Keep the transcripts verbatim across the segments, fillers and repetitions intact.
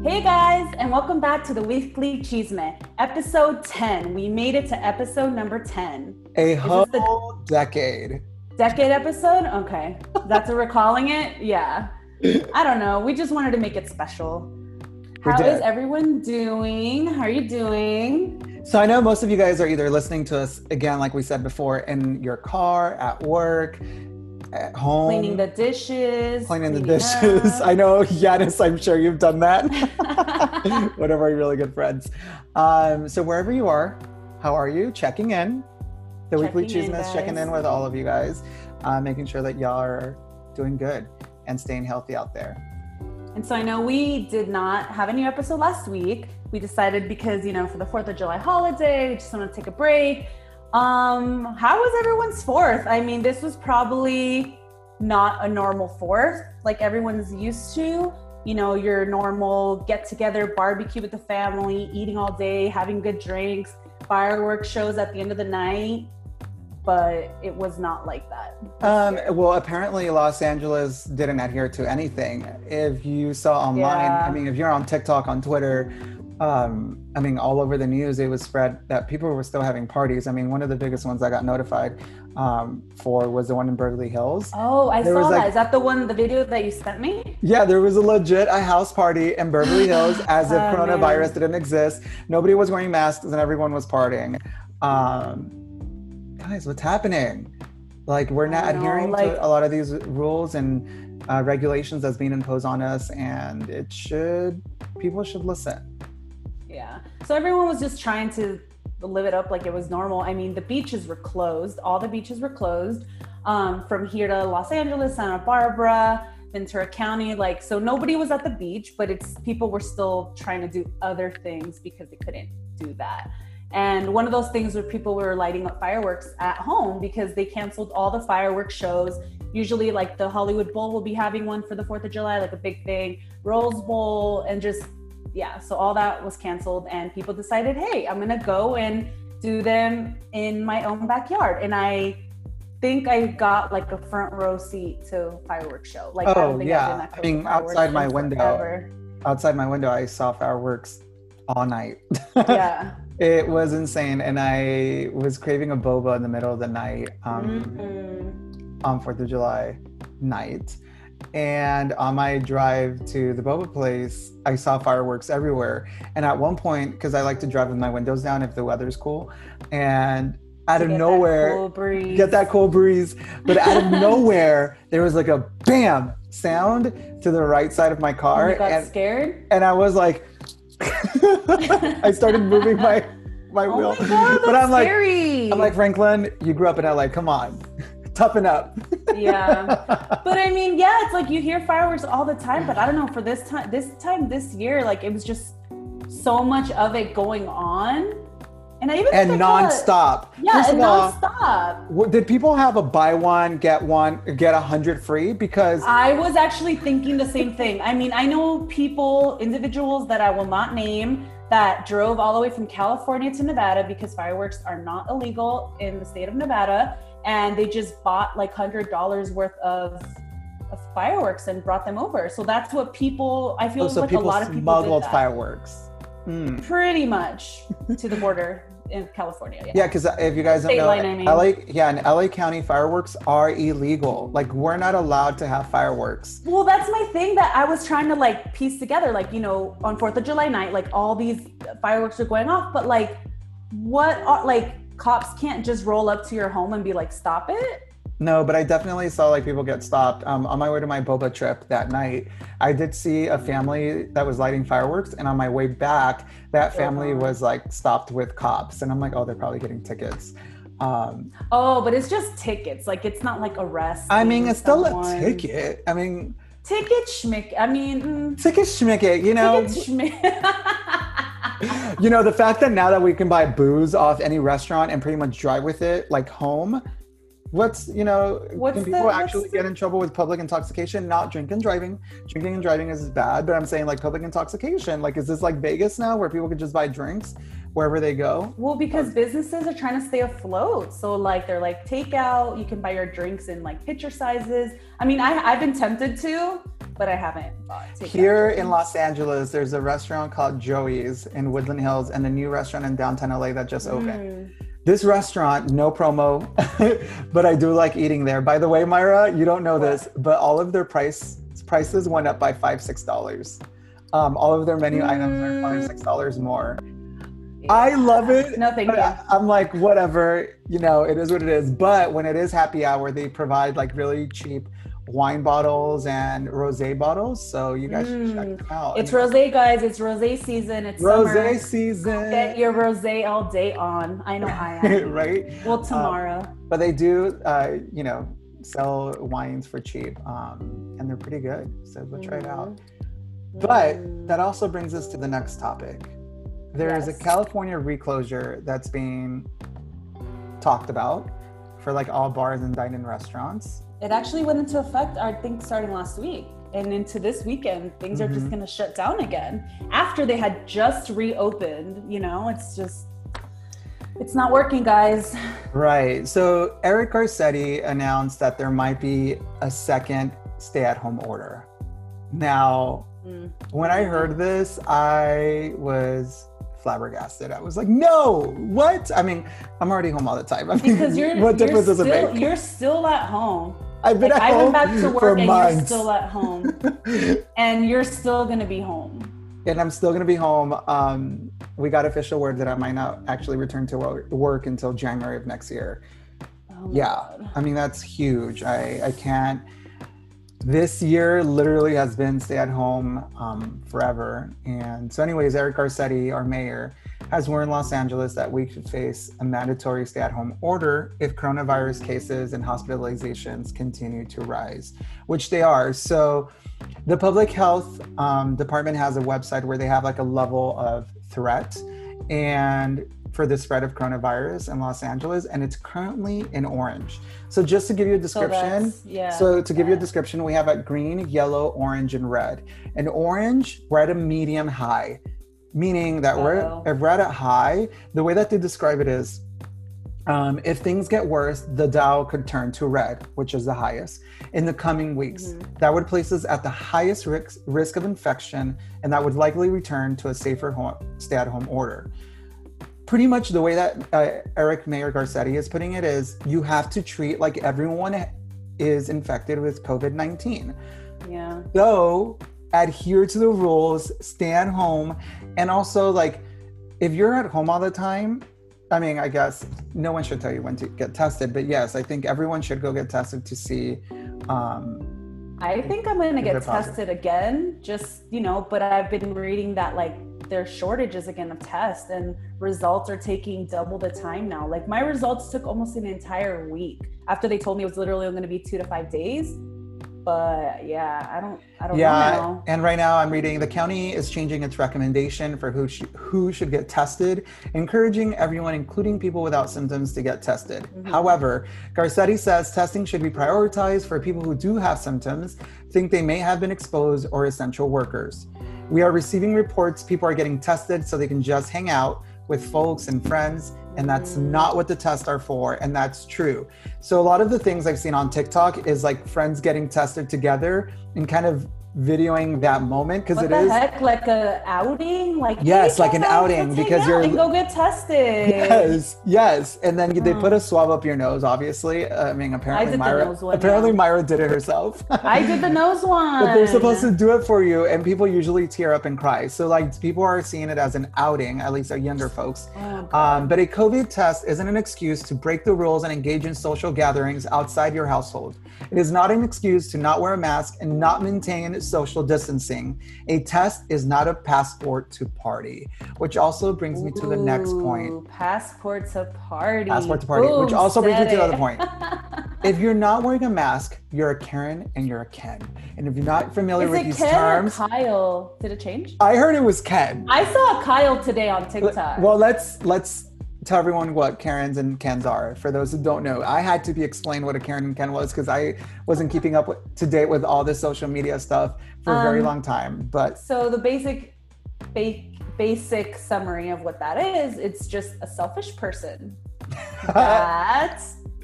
Hey guys, and welcome back to the Weekly Chisme, episode ten. We made it to episode number ten. A Is whole this the decade. decade episode? Okay, that's what we're calling it? Yeah. I don't know. We just wanted to make it special. We How did. is everyone doing? How are you doing? So I know most of you guys are either listening to us, again, like we said before, in your car, at work, at home. Cleaning the dishes. Cleaning the cleaning dishes. up. I know, Yanis, I'm sure you've done that. One of our really good friends. Um, so wherever you are, how are you? Checking in. The Weekly Checking in, Chisme is checking guys. in with all of you guys, uh, making sure that y'all are doing good and staying healthy out there. And so I know we did not have a new episode last week. We decided because, you know, for the fourth of July holiday, we just want to take a break. Um, how was everyone's fourth? I mean, this was probably not a normal fourth like everyone's used to. You know, your normal get-together barbecue with the family, eating all day, having good drinks, fireworks shows at the end of the night. But it was not like that. this Um, year. well, apparently Los Angeles didn't adhere to anything. If you saw online, Yeah. I mean, if you're on TikTok, on Twitter, um, I mean, all over the news, it was spread that people were still having parties. I mean, one of the biggest ones I got notified um, for was the one in Beverly Hills. Oh, I There saw was, that. like- Is that the one, the video that you sent me? Yeah, there was a legit a house party in Beverly Hills as if Oh, coronavirus man. didn't exist. Nobody was wearing masks and everyone was partying. Um, guys, what's happening? Like, we're not I know, adhering like- to a lot of these rules and uh, regulations that's being imposed on us, and it should, people should listen. Yeah. So everyone was just trying to live it up like it was normal. I mean, the beaches were closed. All the beaches were closed. Um, from here to Los Angeles, Santa Barbara, Ventura County. Like, so nobody was at the beach, but it's people were still trying to do other things because they couldn't do that. And one of those things where people were lighting up fireworks at home because they canceled all the fireworks shows. Usually like the Hollywood Bowl will be having one for the fourth of July, like a big thing, Rose Bowl, and just, yeah. So all that was canceled and people decided, hey, I'm gonna go and do them in my own backyard. And I think I got like a front row seat to fireworks show. Like, I don't Oh, think yeah. I've been that I close to mean, fireworks outside my in window. forever. Outside my window, I saw fireworks all night. Yeah. It was insane, and I was craving a boba in the middle of the night um, Mhm. on fourth of July night. And on my drive to the boba place, I saw fireworks everywhere. And at one point, because I like to drive with my windows down if the weather's cool, and out To of get that nowhere, cool breeze. get that cool breeze. But out of nowhere, there was like a bam sound to the right side of my car. And you got and, scared? and I was like, I started moving my my Oh wheel. my God, that's but I'm like, scary. I'm like, Franklin, you grew up in L A. Come on, toughen up. Yeah. But I mean, yeah, it's like you hear fireworks all the time, but I don't know, for this time, this time, this year, like it was just so much of it going on. And I even And think I got- nonstop. Yeah, First and of all, nonstop. w- did people have a buy one get one get a hundred free? Because I was actually thinking the same thing. I mean, I know people, individuals that I will not name, that drove all the way from California to Nevada because fireworks are not illegal in the state of Nevada. And they just bought like one hundred dollars worth of, of fireworks and brought them over. So that's what people, I feel oh, so like people a lot of people smuggled did that. fireworks. Mm. Pretty much to the border in California. Yeah. Yeah, because if you guys don't State know, line, I mean. L A, yeah, in L A County, fireworks are illegal. Like, we're not allowed to have fireworks. Well, that's my thing that I was trying to like piece together. Like, you know, on fourth of July night, like all these fireworks are going off, but like, what are like cops can't just roll up to your home and be like, stop it? No, but I definitely saw like people get stopped. Um, on my way to my boba trip that night, I did see a family that was lighting fireworks, and on my way back, that family Uh-huh. was like stopped with cops, and I'm like, oh, they're probably getting tickets. Um, Oh, but it's just tickets. Like, it's not like arrest. I mean, it's still someone. a ticket. I mean, Ticket schmick. I mean, mm, ticket schmicket, you know. ticket schmick. You know, the fact that now that we can buy booze off any restaurant and pretty much drive with it like home, what's, you know, What's can the- people what's actually the- get in trouble with public intoxication? Not drinking and driving. Drinking and driving is bad, but I'm saying like public intoxication. Like, is this like Vegas now where people can just buy drinks wherever they go? Well, because businesses are trying to stay afloat. So like they're like takeout, you can buy your drinks in like pitcher sizes. I mean, I, I've been tempted to, but I haven't bought takeout. Here in Los Angeles, there's a restaurant called Joey's in Woodland Hills and a new restaurant in downtown L A that just opened. Mm. This restaurant, no promo, but I do like eating there. By the way, Myra, you don't know what? this, but all of their price prices went up by five, six dollars. Um, all of their menu mm. items are five, six dollars more. Yeah. I love it. No, thank you. I'm like, whatever, you know, it is what it is. But when it is happy hour, they provide like really cheap wine bottles and rosé bottles, so you guys mm. should check them out. It's rosé, guys. It's rosé season. It's rosé summer. season. Get your rosé all day on. I know I am. Right? Well, tomorrow. Um, but they do, uh, you know, sell wines for cheap, um, and they're pretty good. So go try mm. it out. But mm. that also brings us to the next topic. There yes. is a California reclosure that's being talked about for like all bars and dine-in restaurants. It actually went into effect, I think, starting last week and into this weekend. Things mm-hmm. are just going to shut down again after they had just reopened. You know, it's just, it's not working, guys. Right. So Eric Garcetti announced that there might be a second stay-at-home order. Now, mm. when I heard this, I was flabbergasted. I was like, no, what? I mean, I'm already home all the time. I mean, because you're, what difference you're does still, it make? You're still at home. I've been like, at I home went back to work for and months. You're still at home. And you're still going to be home. And I'm still going to be home. Um, we got official word that I might not actually return to work until January of next year. Oh yeah. God. I mean, that's huge. I, I can't. This year literally has been stay at home um, forever. And so anyways, Eric Garcetti, our mayor, has warned Los Angeles that we could face a mandatory stay at home order if coronavirus cases and hospitalizations continue to rise, which they are. So the public health um, department has a website where they have like a level of threat and for the spread of coronavirus in Los Angeles, and it's currently in orange. So just to give you a description, so, yeah, so to give yeah. you a description, we have at green, yellow, orange, and red. In orange, we're at a medium high, meaning that Uh-oh. we're if we're at a high, the way that they describe it is, um, if things get worse, the dial could turn to red, which is the highest, in the coming weeks. Mm-hmm. That would place us at the highest risk, risk of infection, and that would likely return to a safer home, stay-at-home order. Pretty much the way that uh, Eric Mayor Garcetti is putting it is, you have to treat like everyone is infected with covid nineteen. Yeah. So adhere to the rules, stay at home, and also like, if you're at home all the time, I mean, I guess no one should tell you when to get tested, but yes, I think everyone should go get tested to see. Um, I think I'm going to get tested again, just, you know, but I've been reading that like there's shortages again of tests and results are taking double the time now. Like my results took almost an entire week after they told me it was literally going to be two to five days. But yeah, I don't, I don't yeah, know. And right now I'm reading the county is changing its recommendation for who sh- who should get tested, encouraging everyone, including people without symptoms, to get tested. Mm-hmm. However, Garcetti says testing should be prioritized for people who do have symptoms, think they may have been exposed, or essential workers. We are receiving reports people are getting tested so they can just hang out with folks and friends, and that's not what the tests are for, and that's true. So a lot of the things I've seen on TikTok is like friends getting tested together and kind of videoing that moment, because it the is heck? Like a outing, like yes, hey, like an outing, because you're and go get tested. Yes, yes, and then they put a swab up your nose. Obviously, I mean, apparently I did Myra, the nose one, apparently yeah. Myra did it herself. I did the nose one. But they're supposed to do it for you, and people usually tear up and cry. So like people are seeing it as an outing, at least our younger folks. Oh, um, but a COVID test isn't an excuse to break the rules and engage in social gatherings outside your household. It is not an excuse to not wear a mask and not maintain social distancing. A test is not a passport to party, which also brings me to the next point. Passport to party. Passport to party, Boom, which also brings me to it. the other point. If you're not wearing a mask, you're a Karen and you're a Ken. And if you're not familiar is with it these Ken terms, or Kyle? Did it change? I heard it was Ken. I saw Kyle today on TikTok. Well, let's let's tell everyone what Karens and Kens are. For those who don't know, I had to be explained what a Karen and Ken was because I wasn't keeping up with, to date with all this social media stuff for a very um, long time. But so the basic, ba- basic summary of what that is, it's just a selfish person that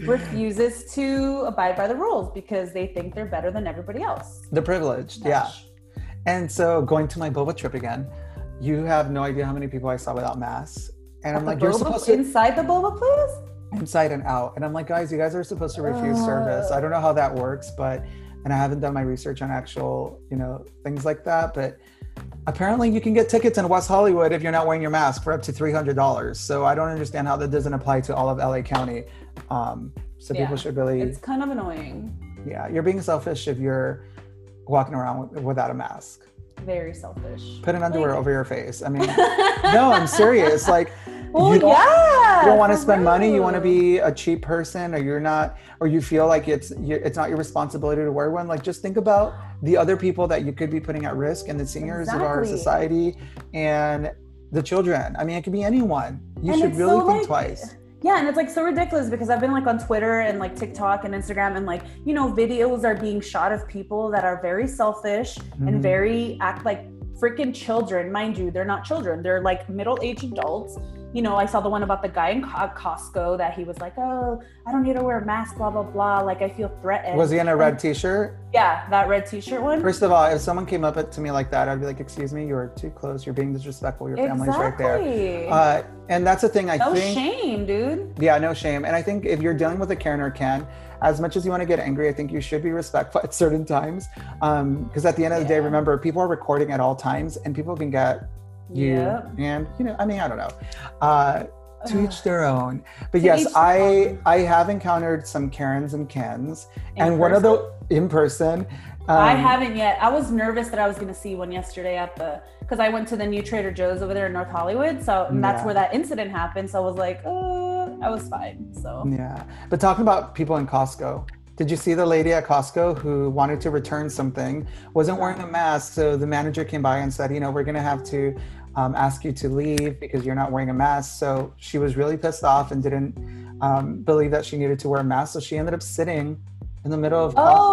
refuses to abide by the rules because they think they're better than everybody else. The privileged, yeah. And so going to my boba trip again, you have no idea how many people I saw without masks. And I'm like, you're supposed to... Inside the boba place? Inside and out. And I'm like, guys, you guys are supposed to refuse uh... service. I don't know how that works, but, and I haven't done my research on actual, you know, things like that, but apparently you can get tickets in West Hollywood if you're not wearing your mask for up to three hundred dollars. So I don't understand how that doesn't apply to all of L A County. Um, so yeah, people should really... It's kind of annoying. Yeah, you're being selfish if you're walking around with, without a mask. Very selfish. Put an underwear like... over your face. I mean, no, I'm serious. Like, well, you don't, yeah, you don't want to spend real. money. You want to be a cheap person, or you're not, or you feel like it's it's not your responsibility to wear one. Like, just think about the other people that you could be putting at risk, and the seniors exactly. of our society, and the children. I mean, it could be anyone. You and should really so, think like, twice. Yeah, and it's like so ridiculous because I've been like on Twitter and like TikTok and Instagram, and like, you know, videos are being shot of people that are very selfish mm-hmm. and very act like freaking children. Mind you, they're not children. They're like middle-aged adults. You know, I saw the one about the guy in Costco that he was like, oh, I don't need to wear a mask, blah, blah, blah. Like, I feel threatened. Was he in a red t-shirt? Yeah, that red t-shirt one. First of all, if someone came up to me like that, I'd be like, excuse me, you're too close. You're being disrespectful. Your family's exactly. right there. Uh, and that's the thing, I no think. No shame, dude. Yeah, no shame. And I think if you're dealing with a Karen or Ken, as much as you want to get angry, I think you should be respectful at certain times. Um, because at the end of the yeah. day, remember, people are recording at all times and people can get you. Yep. And, you know, I mean, I don't know. Uh, to each their own. But to yes, I I have encountered some Karens and Kens. In and person? One of the in person. Um, I haven't yet. I was nervous that I was going to see one yesterday at the, because I went to the new Trader Joe's over there in North Hollywood. So and that's yeah. where that incident happened. So I was like, oh, I was fine. So yeah. But talking about people in Costco, did you see the lady at Costco who wanted to return something, wasn't wearing a mask? So the manager came by and said, you know, we're going to have to um, ask you to leave because you're not wearing a mask. So she was really pissed off and didn't um, believe that she needed to wear a mask. So she ended up sitting in the middle of Costco.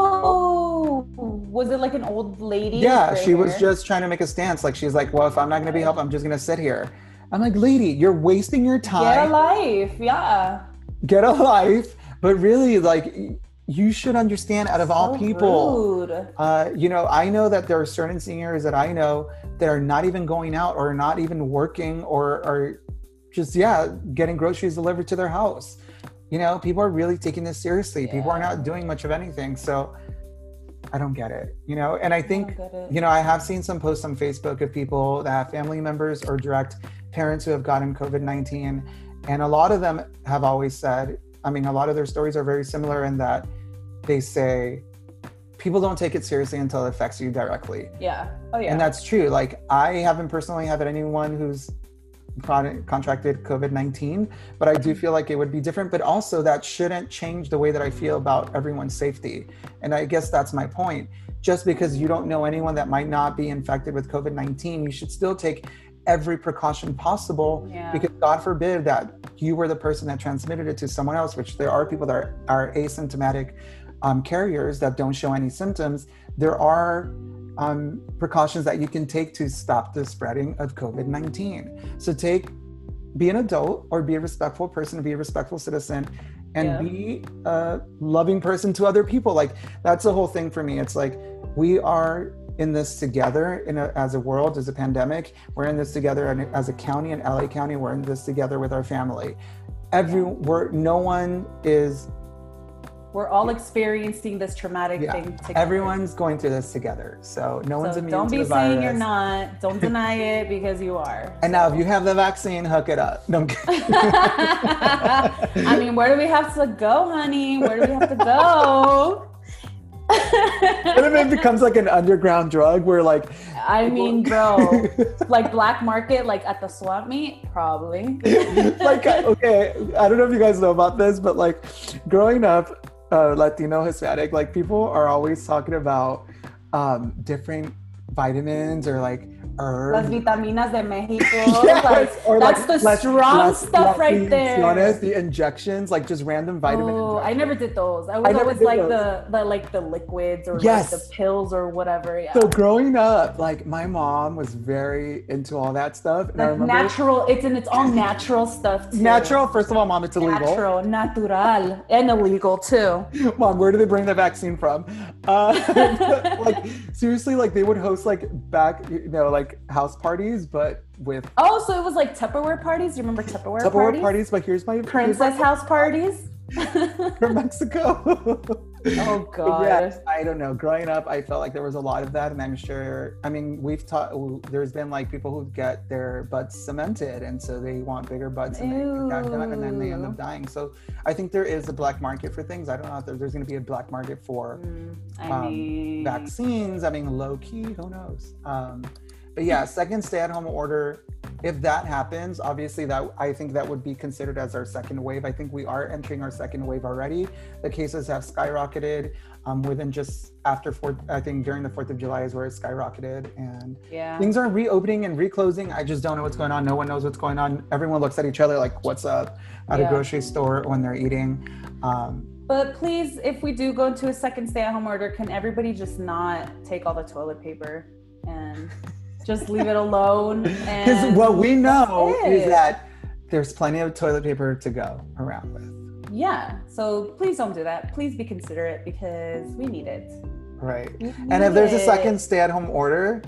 Oh, was it like an old lady? Yeah, she was just trying to make a stance. Like, she's like, well, if I'm not going to be helped, I'm just going to sit here. I'm like, lady, you're wasting your time. Get a life, yeah. Get a life. But really, like, you should understand, out of so all people, uh, you know, I know that there are certain seniors that I know that are not even going out or not even working or are just, yeah, getting groceries delivered to their house. You know, people are really taking this seriously. Yeah. People are not doing much of anything. So I don't get it, you know? And I think, I you know, I have seen some posts on Facebook of people that have family members or direct parents who have gotten COVID nineteen. And a lot of them have always said, I mean, a lot of their stories are very similar in that they say people don't take it seriously until it affects you directly. Yeah. Oh, yeah. And that's true. Like, I haven't personally had anyone who's contracted COVID nineteen, but I do feel like it would be different. But also, that shouldn't change the way that I feel about everyone's safety. And I guess that's my point. Just because you don't know anyone that might not be infected with COVID nineteen, you should still take every precaution possible, yeah. because God forbid that you were the person that transmitted it to someone else, which there are people that are, are asymptomatic um, carriers that don't show any symptoms. There are um, precautions that you can take to stop the spreading of COVID nineteen. So take, be an adult or be a respectful person, be a respectful citizen, and yeah. be a loving person to other people. Like, that's the whole thing for me. It's like, we are in this together in a, as a world, as a pandemic. We're in this together as a county, in L A County. We're in this together with our family. Every, we're, no one is... We're all experiencing this traumatic yeah. thing together. Everyone's going through this together. So no so one's immune to the virus. Don't be saying you're not. Don't deny it, because you are. And so. Now if you have the vaccine, hook it up. No, I mean, where do we have to go, honey? Where do we have to go? What if it becomes like an underground drug where, like... I mean, bro, like black market, like at the swap meet? Probably. Like, okay, I don't know if you guys know about this, but like growing up, uh, Latino, Hispanic, like people are always talking about um, different vitamins or like herb. Las vitaminas de Mexico. Yes, Like, or that's like the las- strong las- stuff las right there. inyecciones, the injections, like just random vitamin Oh, I injections. never did those. I I was never always did like those. the, the like the liquids or Yes. like the pills or whatever. Yeah. So growing up, like my mom was very into all that stuff. And I Like remember natural, it's and it's all natural stuff too. natural. First of all, mom, it's illegal. Natural, natural, and illegal too. Mom, where do they bring the vaccine from? Uh, like seriously, like they would host like back, you know, like house parties, but with Oh, so it was like Tupperware parties. You remember Tupperware, Tupperware parties? parties. But here's my here's Princess my- house parties. from Mexico. Oh But God. yeah, I don't know. Growing up, I felt like there was a lot of that, and I'm sure. I mean, we've taught. There's been like people who get their butts cemented, and so they want bigger butts, and they get that done, and then they end up Ew. dying. So I think there is a black market for things. I don't know if there, there's going to be a black market for Mm, I um, mean, vaccines. I mean, low key, who knows? Um, but yeah, second stay-at-home order. If that happens, obviously that I think that would be considered as our second wave. I think we are entering our second wave already. The cases have skyrocketed um, within just after fourth. I think during the Fourth of July is where it skyrocketed, and yeah. things are reopening and reclosing. I just don't know what's going on. No one knows what's going on. Everyone looks at each other like, "What's up?" at Yeah. a grocery store when they're eating. Um, But please, if we do go into a second stay-at-home order, can everybody just not take all the toilet paper and just leave it alone? Because And what we know that's is it. that there's plenty of toilet paper to go around with. Yeah. So please don't do that. Please be considerate because we need it. Right. We And if there's a need it. second stay-at-home order,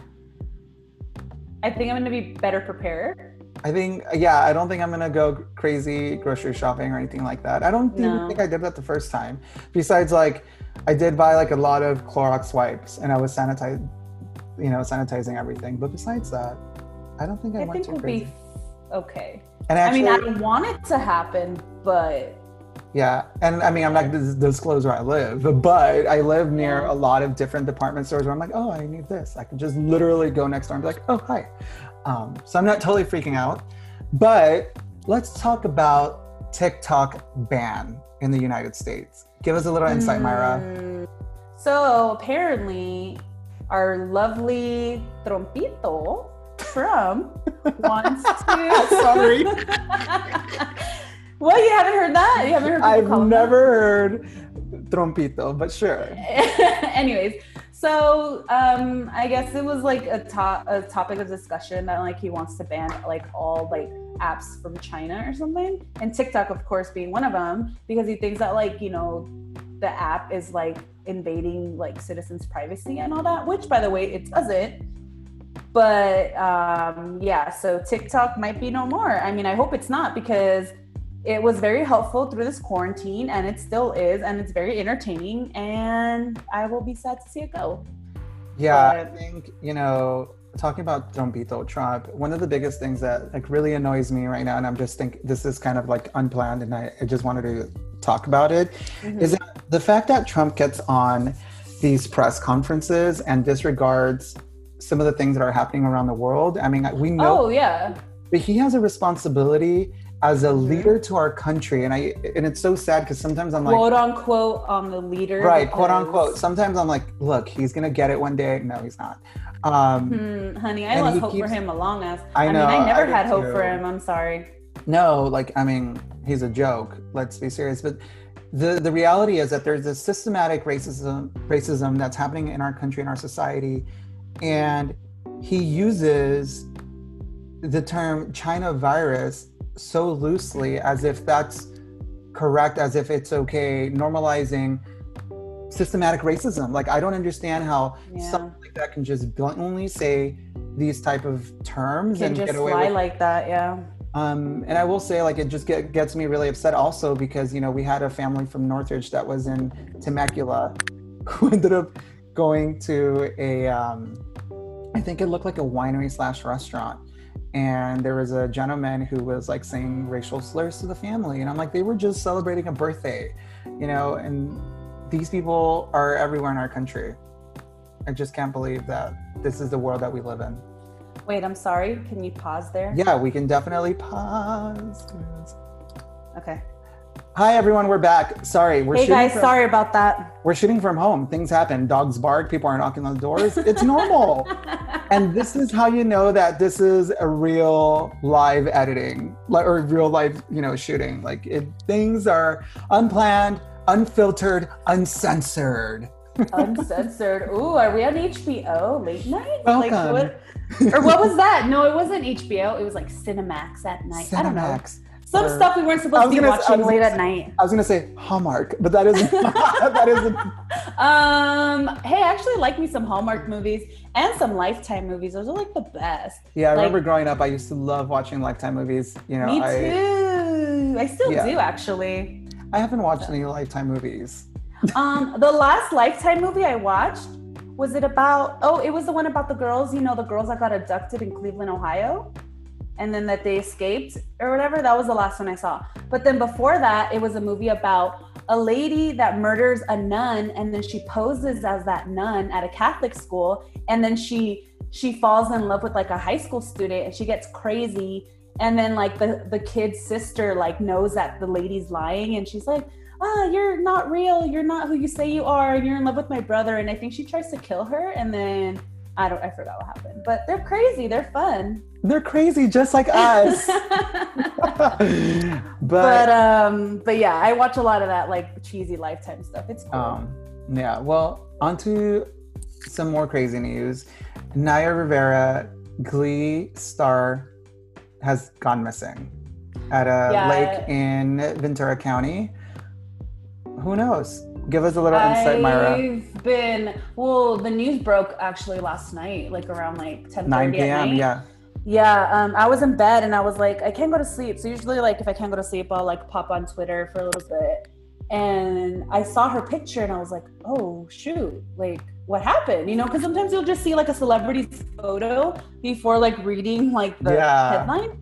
I think I'm going to be better prepared. I think, yeah, I don't think I'm gonna go crazy grocery shopping or anything like that. I don't even No. think I did that the first time. Besides, like, I did buy like a lot of Clorox wipes, and I was sanitizing, you know, sanitizing everything. But besides that, I don't think I, I went think too we'll crazy. be okay. And actually, I mean, I want it to happen, but yeah, and I mean, I'm not gonna dis- disclose where I live, but I live near Yeah. a lot of different department stores where I'm like, oh, I need this. I can just literally go next door and be like, oh, hi. Um, so I'm not totally freaking out. But let's talk about TikTok ban in the United States. Give us a little insight, Myra. Mm, So apparently, our lovely Trompito Trump wants to. Sorry. Well, you haven't heard that? You haven't heard people I've call him never heard trompito, but sure. that? Anyways, so um, I guess it was like a, to- a topic of discussion that like he wants to ban like all like apps from China or something, and TikTok, of course, being one of them, because he thinks that like you know the app is like invading like citizens' privacy and all that, which by the way it doesn't. But um, yeah, so TikTok might be no more. I mean, I hope it's not, because it was very helpful through this quarantine, and it still is, and it's very entertaining, and I will be sad to see it go. Yeah, I But- think, you know, talking about Trumpito, Trump, one of the biggest things that like really annoys me right now, and I'm just think this is kind of like unplanned, and I, I just wanted to talk about it, Mhm. is that the fact that Trump gets on these press conferences and disregards some of the things that are happening around the world. I mean, we know Oh yeah, but he has a responsibility as a Mhm. leader to our country, and I and it's so sad because sometimes I'm like, quote unquote on the leader. right, quote because- unquote. Sometimes I'm like, look, he's gonna get it one day. No, he's not. Um, Hmm, honey, I And lost he hope keeps- for him a long ass. I know, mean, I never I did had hope too. for him. I'm sorry. No, like I mean, he's a joke. Let's be serious. But the the reality is that there's this systematic racism racism that's happening in our country, in our society, and he uses the term China virus so loosely as if that's correct, as if it's okay, normalizing systematic racism. Like I don't understand how Yeah. something like that can just blatantly say these type of terms Can and just get away fly with like that, yeah. um, and I will say, like, it just get, gets me really upset also because, you know, we had a family from Northridge that was in Temecula who ended up going to a, um, I think it looked like a winery slash restaurant. And there was a gentleman who was like saying racial slurs to the family. And I'm like, they were just celebrating a birthday, you know, and these people are everywhere in our country. I just can't believe that this is the world that we live in. Wait, I'm sorry. Can you pause there? Yeah, we can definitely pause. Okay. Hi everyone, we're back. Sorry, we're Hey shooting guys, from, sorry about that. we're shooting from home. Things happen. Dogs bark. People are knocking on the doors. It's normal. And this is how you know that this is a real live editing, like, or real live, you know, shooting. Like it, things are unplanned, unfiltered, uncensored. Uncensored. Ooh, are we on H B O late night? Welcome. Like what? Or what was that? No, it wasn't H B O. It was like Cinemax at night. Cinemax. I don't know. Some or, stuff we weren't supposed to be gonna, watching late at night. I was gonna say Hallmark, but that isn't. that isn't. Um. Hey, I actually like me some Hallmark movies and some Lifetime movies. Those are like the best. Yeah, I like, remember growing up. I used to love watching Lifetime movies. You know, me I, too. I still yeah. do actually. I haven't watched any Lifetime movies. Um, the last Lifetime movie I watched, was it about, oh, it was the one about the girls, you know, the girls that got abducted in Cleveland, Ohio, and then that they escaped or whatever. That was the last one I saw. But then before that, it was a movie about a lady that murders a nun, and then she poses as that nun at a Catholic school, and then she she falls in love with like a high school student, and she gets crazy, and then like the the kid's sister like knows that the lady's lying, and she's like, ah, you're not real, you're not who you say you are, and you're in love with my brother. And I think she tries to kill her, and then I don't I forgot what happened. But they're crazy, they're fun. They're crazy just like us. but, but um but yeah, I watch a lot of that like cheesy Lifetime stuff. It's cool. Um yeah, well, on to some more crazy news. Naya Rivera, Glee star, has gone missing at a yeah. lake in Ventura County. Who knows? Give us a little insight, Myra. I've been, well, the news broke actually last night, like around like ten thirty nine p.m. at night. Yeah. Yeah, um, I was in bed and I was like, I can't go to sleep. So usually like if I can't go to sleep, I'll like pop on Twitter for a little bit. And I saw her picture and I was like, oh shoot, like what happened? You know, because sometimes you'll just see like a celebrity's photo before like reading like the yeah. headline.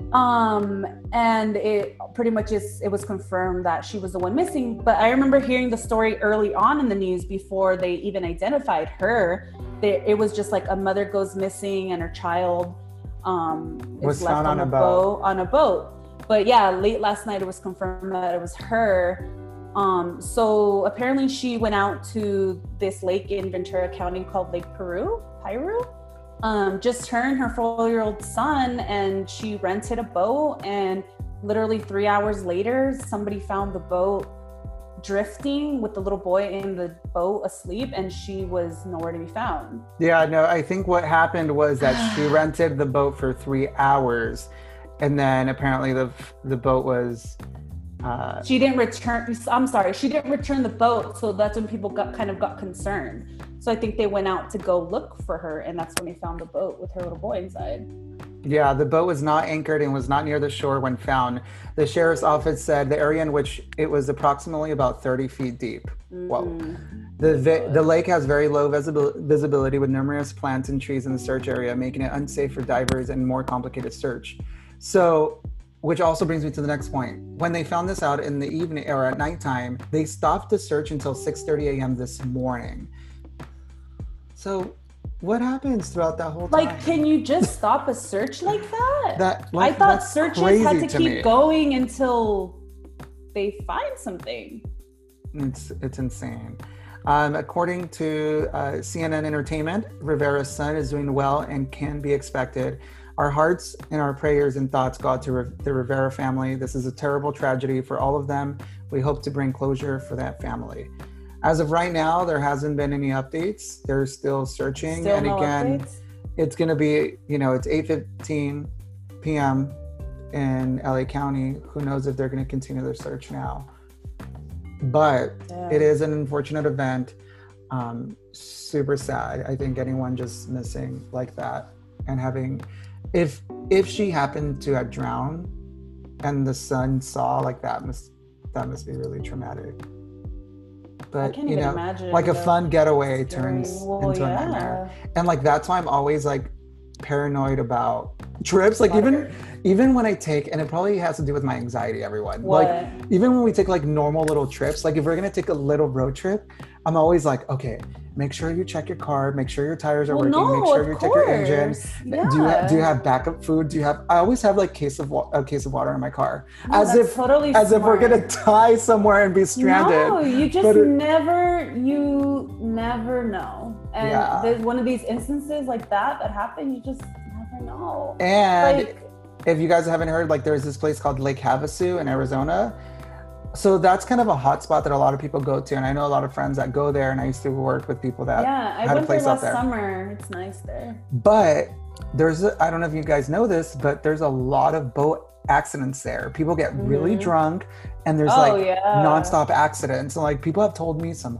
Um, and it pretty much is, it was confirmed that she was the one missing. But I remember hearing the story early on in the news before they even identified her. They, it was just like a mother goes missing and her child um, was is left found on, on a a boat. boat. On a boat. But yeah, late last night it was confirmed that it was her. Um, so apparently she went out to this lake in Ventura County called Lake Peru, Piru. Um, just her and her four-year-old son, and she rented a boat, and literally three hours later, somebody found the boat drifting with the little boy in the boat asleep, and she was nowhere to be found. Yeah, no, I think what happened was that she rented the boat for three hours, and then apparently the the boat was... Uh, she didn't return, I'm sorry, she didn't return the boat, so that's when people got kind of got concerned. So I think they went out to go look for her, and that's when they found the boat with her little boy inside. Yeah, the boat was not anchored and was not near the shore when found. The sheriff's office said the area in which it was approximately about thirty feet deep. Mm. Whoa. The vi- the lake has very low visibil- visibility with numerous plants and trees in the search area, making it unsafe for divers and more complicated search. So, which also brings me to the next point. When they found this out in the evening or at nighttime, they stopped the search until six thirty a.m. this morning. So what happens throughout that whole time? Like, can you just stop a search like that? That like, I thought searches had to, to keep me. going until they find something. It's it's insane. Um, according to uh, C N N Entertainment, Rivera's son is doing well and can be expected. Our hearts and our prayers and thoughts go out to Re- the Rivera family. This is a terrible tragedy for all of them. We hope to bring closure for that family. As of right now, there hasn't been any updates. They're still searching. Still and no again, updates? It's going to be, you know, it's eight fifteen p.m. in L A County. Who knows if they're going to continue their search now. But yeah. It is an unfortunate event. Um, super sad. I think anyone just missing like that and having... If if she happened to have drowned and the son saw, like that must that must be really traumatic. But I can't you even know, imagine like a fun getaway scary. turns well, into yeah. a nightmare. And like that's why I'm always like paranoid about trips. Like Water. even even when I take, and it probably has to do with my anxiety, everyone. What? Like even when we take like normal little trips, like if we're gonna take a little road trip, I'm always like, okay, make sure you check your car, make sure your tires are Well, working, no, make sure of you check your engine. course. Yeah. Do you have, do you have backup food? Do you have? I always have like case of wa- a case of water in my car, No, as that's if totally as if we're smart. gonna die somewhere and be stranded. No, you just But it- never, you never know. And Yeah. there's one of these instances like that that happen, you just never know. And Like, if you guys haven't heard, like there's this place called Lake Havasu in Arizona. So that's kind of a hot spot that a lot of people go to. And I know a lot of friends that go there, and I used to work with people that yeah, I had a went there place out last there. summer. It's nice there. But there's, a, I don't know if you guys know this, but there's a lot of boat accidents there. People get really Mhm. drunk, and there's Oh, like yeah. nonstop accidents. And like people have told me some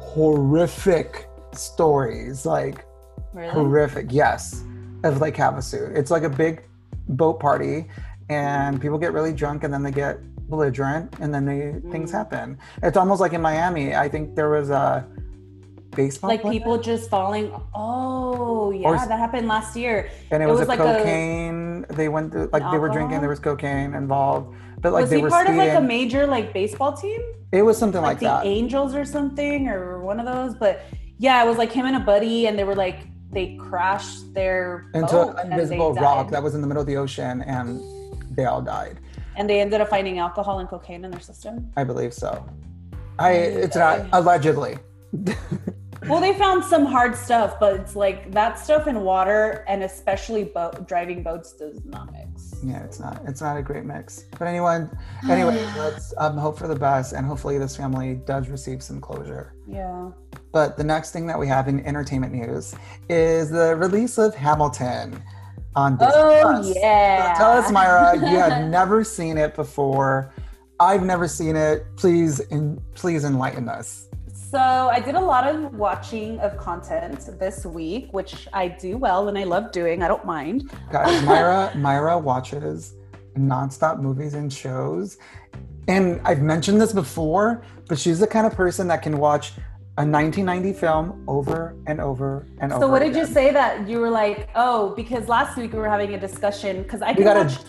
horrific stories, like Really? horrific, yes, of Lake Havasu. It's like a big boat party, and people get really drunk, and then they get belligerent, and then they, things Mm. happen. It's almost like in Miami. I think there was a baseball Like player, people just falling. Oh, yeah, Or s- that happened last year. and it, it was, was a like a- cocaine. they went to, like they were drinking. Alcohol? There was cocaine involved, but like Was they he were part speeding. of like a major like baseball team? It was something Like, like, the that. Angels or something, or one of those. But yeah, it was like him and a buddy, and they were like they crashed their Into boat an and invisible they rock died. that was in the middle of the ocean, and they all died. And they ended up finding alcohol and cocaine in their system. I believe so. I Mm, it's not okay. allegedly. Well, they found some hard stuff, but it's like that stuff in water, and especially boat driving boats, does not mix. Yeah, it's not. It's not a great mix. But anyone, anyway, let's um, hope for the best, and hopefully this family does receive some closure. Yeah. But the next thing that we have in entertainment news is the release of Hamilton on Disney Oh Plus. yeah. So tell us, Myra, you have never seen it before. I've never seen it. Please, in, please enlighten us. So I did a lot of watching of content this week, which I do well and I love doing. I don't mind. Guys, Myra, Myra watches nonstop movies and shows. And I've mentioned this before, but she's the kind of person that can watch a nineteen ninety film over and over and over. So what did you again. say that you were like, oh, because last week we were having a discussion because I We can gotta- watch.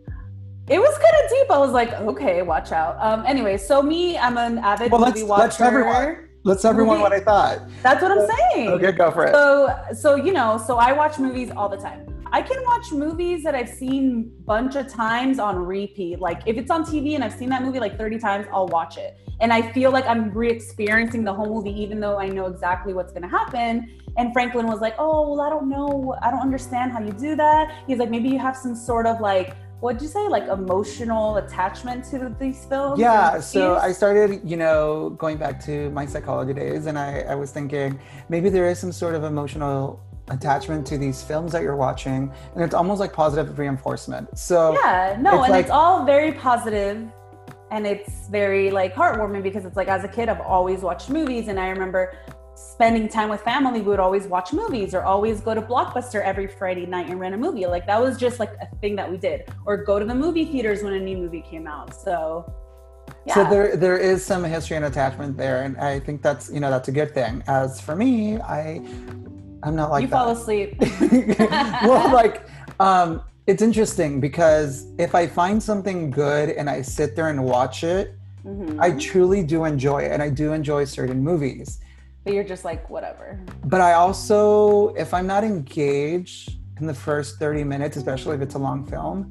It was kind of deep. I was like, okay, watch out. Um, anyway, so me, I'm an avid Well, movie let's, watcher. let's tell everyone. Let's tell everyone Movie- what I thought. That's what I'm saying. Okay, go for it. So, so you know, so I watch movies all the time. I can watch movies that I've seen a bunch of times on repeat. Like if it's on T V and I've seen that movie like thirty times, I'll watch it. And I feel like I'm re-experiencing the whole movie, even though I know exactly what's going to happen. And Franklin was like, oh, well, I don't know. I don't understand how you do that. He's like, maybe you have some sort of like, what'd you say? Like emotional attachment to these films? Yeah, and so movies? I started, you know, going back to my psychology days, and I, I was thinking maybe there is some sort of emotional attachment to these films that you're watching, and it's almost like positive reinforcement. So Yeah, no, it's and like- it's all very positive and it's very like heartwarming because it's like as a kid I've always watched movies, and I remember spending time with family. We would always watch movies or always go to Blockbuster every Friday night and rent a movie. Like that was just like a thing that we did, or go to the movie theaters when a new movie came out. So yeah. So there there is some history and attachment there, and I think that's, you know, that's a good thing. As for me, I I'm not like you that. fall asleep. Well, like um it's interesting because if I find something good and I sit there and watch it, Mhm. I truly do enjoy it, and I do enjoy certain movies. But you're just like whatever. But I also, if I'm not engaged in the first thirty minutes, especially if it's a long film,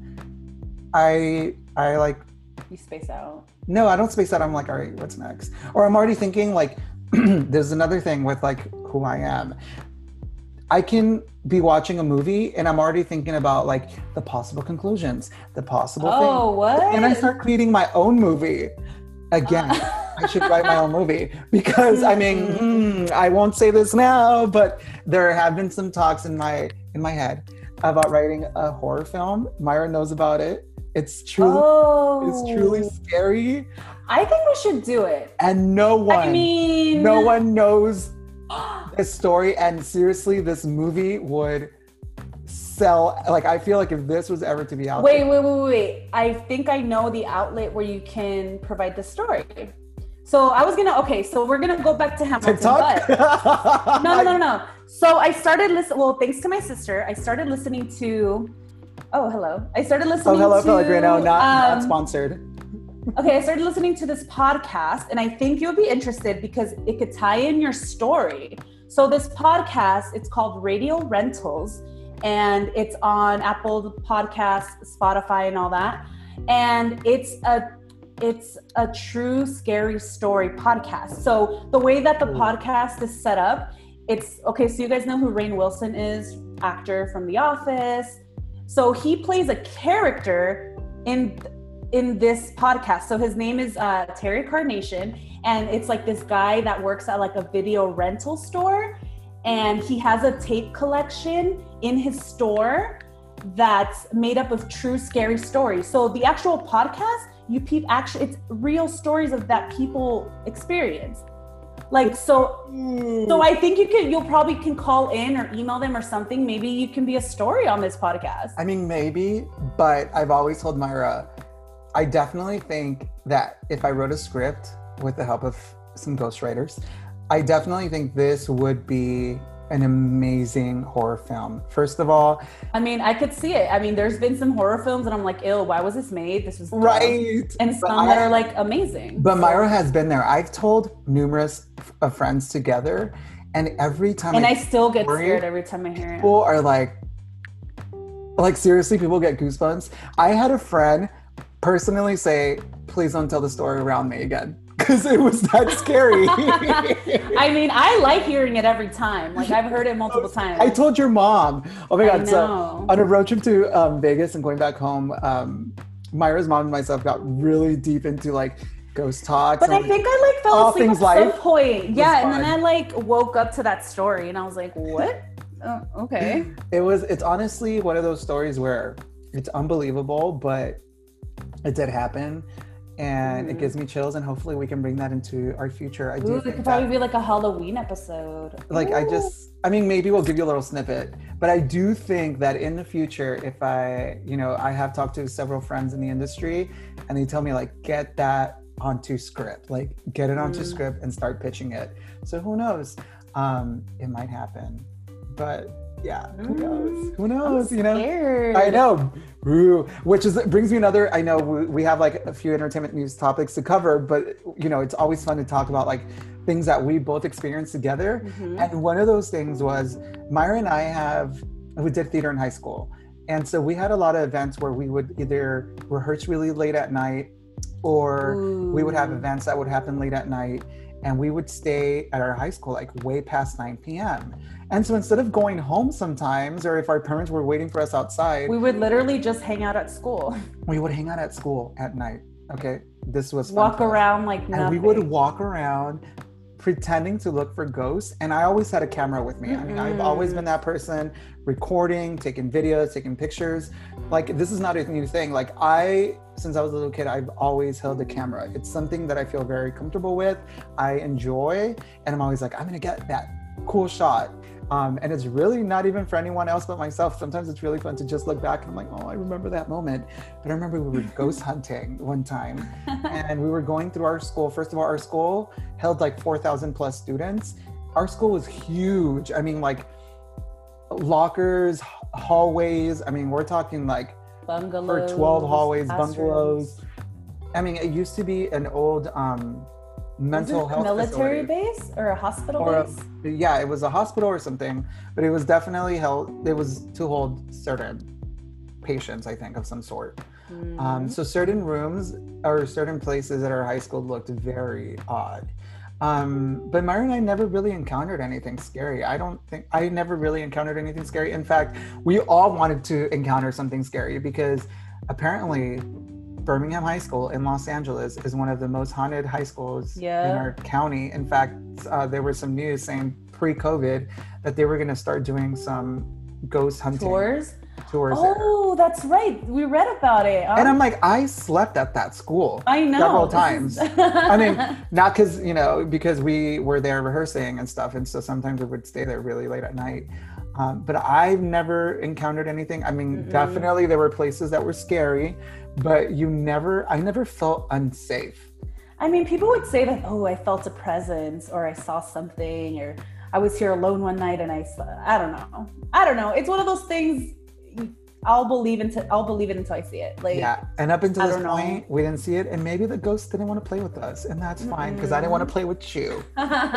I I like You space out. no, I don't space out. I'm like, all right, what's next? Or I'm already thinking like, there's another thing with like who I am. I can be watching a movie and I'm already thinking about like the possible conclusions, the possible Oh, thing. what? And I start creating my own movie. Again, I should write my own movie because I mean, mm, I won't say this now, but there have been some talks in my in my head about writing a horror film. Myra knows about it. It's truly Oh. it's truly scary, I think we should do it. and no one, I mean, no one knows this story. And seriously, this movie would sell. Like, I feel like if this was ever to be out Wait, there, wait, wait, wait. I think I know the outlet where you can provide the story. So I was gonna, okay, so we're gonna go back to Hamilton. TikTok. But, no, no, no, no. So I started listening, well, thanks to my sister, I started listening to Oh, hello. I started listening Oh, hello, to... Pellegrino. Not, um, not sponsored. Okay, I started listening to this podcast, and I think you'll be interested because it could tie in your story. So this podcast, it's called Radio Rentals, and it's on Apple Podcasts, Spotify, and all that. And it's a it's a true scary story podcast. So the way that the podcast is set up, it's okay. So you guys know who Rainn Wilson is, actor from The Office. So he plays a character in in this podcast. So his name is uh, Terry Carnation, and it's like this guy that works at like a video rental store, and he has a tape collection in his store that's made up of true scary stories. So the actual podcast, you peep actually, it's real stories of that people experience. Like, so, mm. so I think you can, you'll probably can call in or email them or something. Maybe you can be a story on this podcast. I mean, maybe, but I've always told Myra, I definitely think that if I wrote a script with the help of some ghostwriters, I definitely think this would be an amazing horror film. First of all, I mean, I could see it. I mean, there's been some horror films and I'm like, ew, why was this made? This was dumb. Right. And some I, that are like amazing. But so. Myra has been there. I've told numerous uh, friends together, and every time And I, I still get scared every time I hear it. People are like, like seriously, people get goosebumps. I had a friend personally say, please don't tell the story around me again. Because it was that scary. I mean, I like hearing it every time. Like, I've heard it multiple times. I told your mom. Oh my God. I So know. on a road trip to um, Vegas and going back home, um, Myra's mom and myself got really deep into like ghost talks. But and, I think I like fell all asleep things at life. some point. Yeah, and fun. then I like woke up to that story and I was like, what? Oh, okay. It was, it's honestly one of those stories where it's unbelievable, but it did happen. And mm. it gives me chills, and hopefully we can bring that into our future. I do Ooh, think it could probably that, be like a Halloween episode. Like Ooh. I just, I mean, maybe we'll give you a little snippet, but I do think that in the future, if I, you know, I have talked to several friends in the industry, and they tell me like, get that onto script, like get it onto mm. script and start pitching it. So who knows? Um, it might happen, but yeah, who knows? Who knows? I'm you know, scared. I know. Ooh. Which is brings me another. I know we, we have like a few entertainment news topics to cover, but you know, it's always fun to talk about like things that we both experienced together. Mm-hmm. And one of those things was Myra and I have we did theater in high school, and so we had a lot of events where we would either rehearse really late at night, or Ooh. we would have events that would happen late at night. And we would stay at our high school like way past nine p.m. And so instead of going home sometimes, or if our parents were waiting for us outside, we would literally just hang out at school. We would hang out at school at night. Okay, this was fun. Walk around like nothing. And we would walk around pretending to look for ghosts. And I always had a camera with me. Mm-hmm. I mean, I've always been that person recording, taking videos, taking pictures. Like, this is not a new thing. Like, I, since I was a little kid, I've always held a camera. It's something that I feel very comfortable with. I enjoy, and I'm always like, I'm gonna get that cool shot. Um, and it's really not even for anyone else but myself. Sometimes it's really fun to just look back and I'm like, oh, I remember that moment. But I remember we were ghost hunting one time, and we were going through our school. First of all, our school held like four thousand plus students. Our school was huge. I mean, like lockers, hallways. I mean, we're talking like bungalows, for twelve hallways, classrooms. Bungalows. I mean, it used to be an old um, mental health military facility. base or a hospital or base? A, yeah, it was a hospital or something, but it was definitely held, it was to hold certain patients, I think, of some sort. Mm-hmm. Um, so certain rooms or certain places at our high school looked very odd. Um, but Myra and I never really encountered anything scary. I don't think, I never really encountered anything scary. In fact, we all wanted to encounter something scary because apparently Birmingham High School in Los Angeles is one of the most haunted high schools yeah. in our county. In fact, uh, there was some news saying pre-COVID that they were going to start doing some ghost hunting tours. Tours. Oh, there. That's right. We read about it. Um, and I'm like, I slept at that school. I know. Several times. I mean, not because, you know, because we were there rehearsing and stuff. And so sometimes we would stay there really late at night. Um, but I've never encountered anything. I mean, mm-hmm. definitely there were places that were scary, but you never, I never felt unsafe. I mean, people would say that, oh, I felt a presence or I saw something or I was here alone one night and I, I don't know. I don't know. It's one of those things, I'll believe until I'll believe it until I see it. Like, yeah, and up until I this don't know. point, we didn't see it, and maybe the ghost didn't want to play with us, and that's fine because I didn't want to play with you.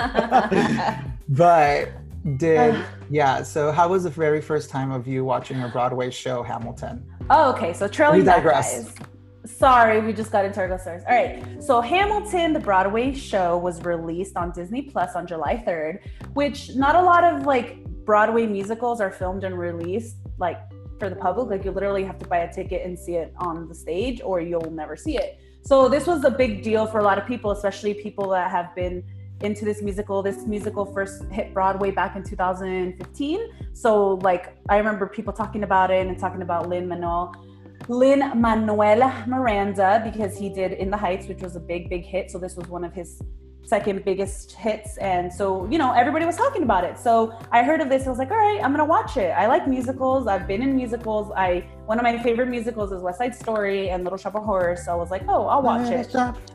But did yeah? So how was the very first time of you watching a Broadway show, Hamilton? Oh, okay. So trailing We back, digress. guys. Sorry, we just got into our stars. All right. So Hamilton, the Broadway show, was released on Disney Plus on July third, which not a lot of like Broadway musicals are filmed and released like for the public. Like you literally have to buy a ticket and see it on the stage or you'll never see it. So this was a big deal for a lot of people, especially people that have been into this musical. This musical first hit Broadway back in two thousand fifteen. So like I remember people talking about it and talking about Lin-Manuel Lin-Manuel Miranda because he did In the Heights, which was a big, big hit. So this was one of his second biggest hits. And so, you know, everybody was talking about it. So I heard of this. I was like, all right, I'm going to watch it. I like musicals. I've been in musicals. I One of my favorite musicals is West Side Story and Little Shop of Horrors. So I was like, oh, I'll watch it.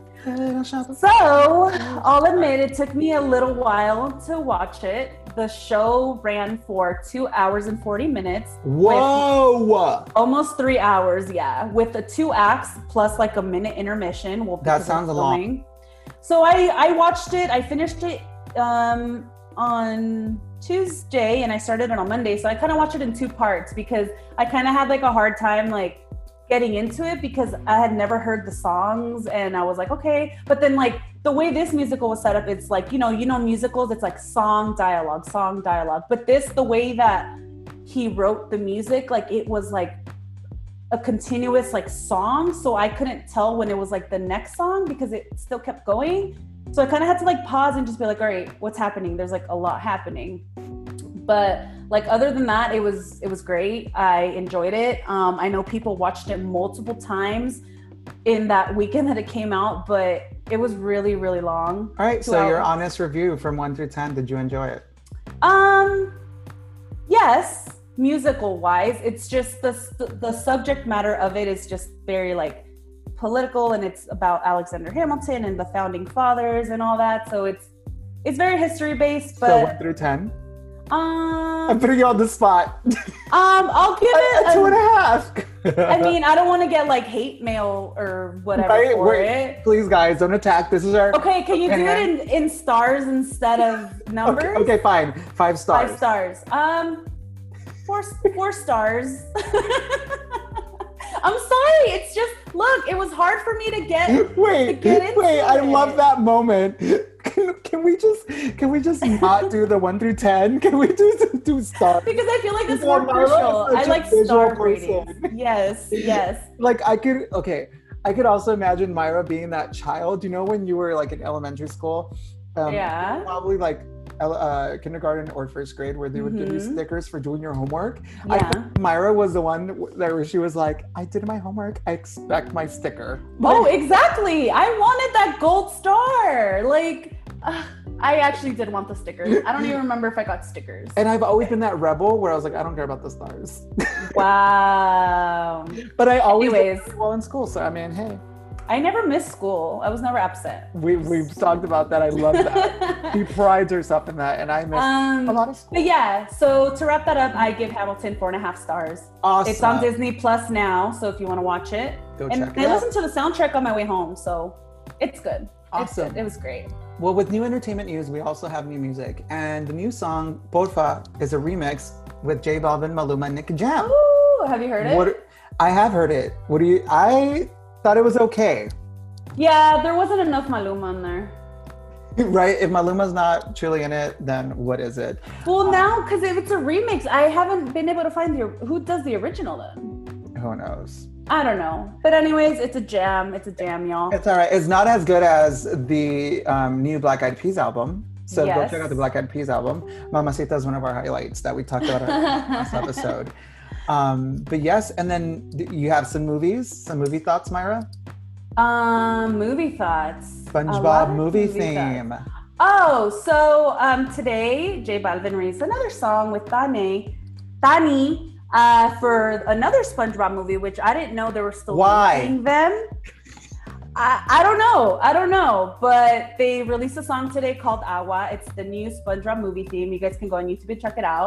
So I'll admit it took me a little while to watch it. The show ran for two hours and forty minutes. Whoa! Almost three hours, yeah. With the two acts plus like a minute intermission. Well, that sounds a lot. So I, I watched it. I finished it um, on Tuesday and I started it on Monday. So I kind of watched it in two parts because I kind of had like a hard time like getting into it because I had never heard the songs and I was like, okay. But then like the way this musical was set up, it's like, you know, you know, musicals, it's like song, dialogue, song, dialogue. But this, the way that he wrote the music, like it was like a continuous like song. So I couldn't tell when it was like the next song because it still kept going. So I kind of had to like pause and just be like, all right, what's happening? There's like a lot happening. But like other than that, it was it was great. I enjoyed it. Um, I know people watched it multiple times in that weekend that it came out, but it was really, really long. All right, so hours. Your honest review from one through ten, did you enjoy it? Um, yes, musical wise, it's just the the subject matter of it is just very like political, and it's about Alexander Hamilton and the founding fathers and all that. So it's it's very history based. But so one through ten. Um, I'm putting you on the spot. Um, I'll give it a, a two and a half. I mean, I don't want to get like hate mail or whatever right, for wait, it. Please, guys, don't attack. This is our. Okay, can you do it in, in stars instead of numbers? Okay, okay, fine. Five stars. Five stars. Um, four four stars. I'm sorry. It's just look. It was hard for me to get. Wait, to get into wait. it. I love that moment. Can, can we just can we just not do the one through ten? Can we do do stars? Because I feel like it's more crucial. I like star ratings. Yes, yes. Like I could okay. I could also imagine Myra being that child. You know when you were like in elementary school? Um, yeah. Probably like uh, kindergarten or first grade where they would mm-hmm. give you stickers for doing your homework. Yeah. I think Myra was the one that where she was like, I did my homework. I expect my sticker. Oh, exactly. I wanted that gold star. Like, uh, I actually did want the stickers. I don't even remember if I got stickers. And I've always been that rebel where I was like, I don't care about the stars. Wow. But I always Anyways. did well in school. So, I mean, hey. I never missed school. I was never absent. We, we've talked about that. I love that. She prides herself in that. And I miss um, a lot of school. But yeah, so to wrap that up, I give Hamilton four and a half stars. Awesome. It's on Disney Plus now. So if you want to watch it. Go and check it I out. listened to the soundtrack on my way home. So it's good. Awesome. It's good. It was great. Well, with new entertainment news, we also have new music. And the new song, Porfa, is a remix with J Balvin, Maluma, and Nick Jam. Ooh, have you heard it? What, I have heard it. What do you, I thought it was okay. Yeah, there wasn't enough Maluma in there. Right? If Maluma's not truly in it, then what is it? Well, um, now, because if it's a remix, I haven't been able to find the, who does the original then? Who knows? I don't know. But anyways, it's a jam. It's a jam, y'all. It's all right. It's not as good as the um, new Black Eyed Peas album. So yes. go check out the Black Eyed Peas album. Mamacita is one of our highlights that we talked about in our last episode. Um, but yes, and then you have some movies, some movie thoughts, Myra? Um, movie thoughts. SpongeBob movie, movie theme. Thoughts. Oh, so um, today J Balvin released another song with Tane, Tani, uh, for another SpongeBob movie, which I didn't know they were still Why? making them. I, I don't know. I don't know. But they released a song today called Agua. It's the new SpongeBob movie theme. You guys can go on YouTube and check it out.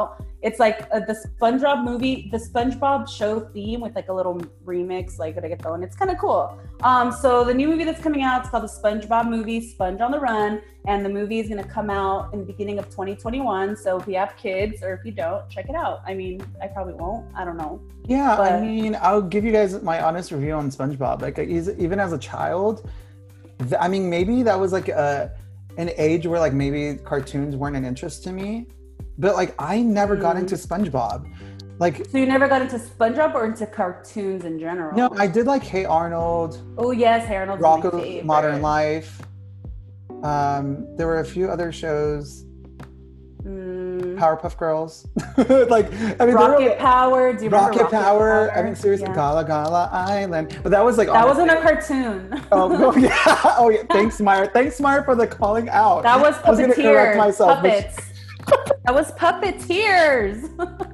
It's like a, the SpongeBob movie, the SpongeBob show theme with like a little remix, like reggaeton. It's kind of cool. Um, so the new movie that's coming out, it's called the SpongeBob movie, Sponge on the Run, and the movie is going to come out in the beginning of twenty twenty-one. So if you have kids or if you don't, check it out. I mean, I probably won't. I don't know. Yeah, but, I mean, I'll give you guys my honest review on SpongeBob. Like, even as a child, I mean, maybe that was like a an age where like maybe cartoons weren't an interest to me, but like I never mm. got into SpongeBob. Like, so you never got into SpongeBob or into cartoons in general? No, I did like Hey Arnold. Oh yes, Hey Arnold. Rocko's Modern Life. Um, there were a few other shows. Mm. Powerpuff Girls. like I mean, Rocket were, Power. Do you Rocket, Rocket Power? Power? I mean, seriously, yeah. Gala Gala Island. But that was like that honestly, wasn't a cartoon. oh, oh yeah, oh yeah. Thanks, Myra. Thanks, Myra, for the calling out. That was I was gonna correct Puppeteers. myself. Puppets. That was Puppeteers.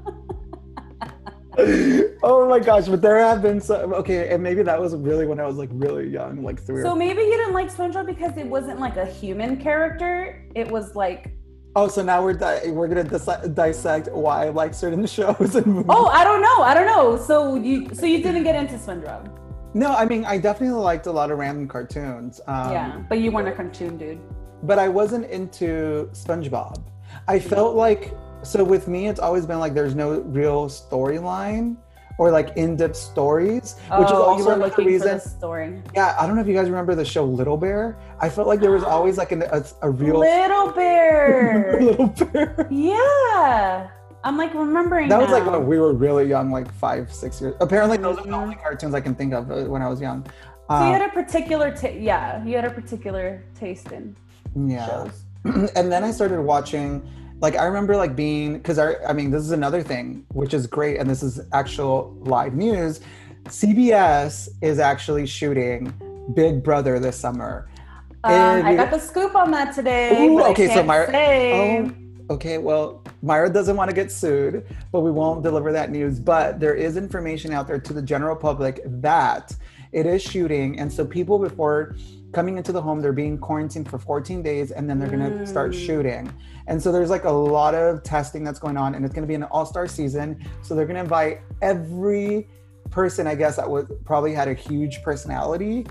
Oh my gosh, but there have been some okay, and maybe that was really when I was like really young, like three. So or maybe you didn't like SpongeBob because it wasn't like a human character. It was like. Oh, so now we're di- we're gonna dis- dissect why I like certain shows and movies. Oh, I don't know, I don't know. So you so you didn't get into SpongeBob? No, I mean I definitely liked a lot of random cartoons. Um, yeah, but you weren't a cartoon dude. But I wasn't into SpongeBob. I felt like. So with me, it's always been like there's no real storyline or like in-depth stories, oh, which is also you were like the looking reason. For the story. Yeah, I don't know if you guys remember the show Little Bear. I felt like there was always like an, a, a real Little Bear. Little Bear. Yeah, I'm like remembering. That was now. like when we were really young, like five, six years. Apparently, those are the only cartoons I can think of when I was young. So um, you had a particular, ta- yeah, you had a particular taste in yeah. shows. And then I started watching. Like, I remember like being, because I, I mean, this is another thing, which is great. And this is actual live news. C B S is actually shooting Big Brother this summer. Um, I got the scoop on that today. Ooh, but okay, I can't so Myra, say. oh, okay, well, Myra doesn't want to get sued, but we won't deliver that news. But there is information out there to the general public that it is shooting. And so people before coming into the home, they're being quarantined for fourteen days and then they're going to mm. start shooting. And so there's like a lot of testing that's going on and it's going to be an all-star season. So they're going to invite every person, I guess, that was probably had a huge personality.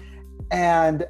And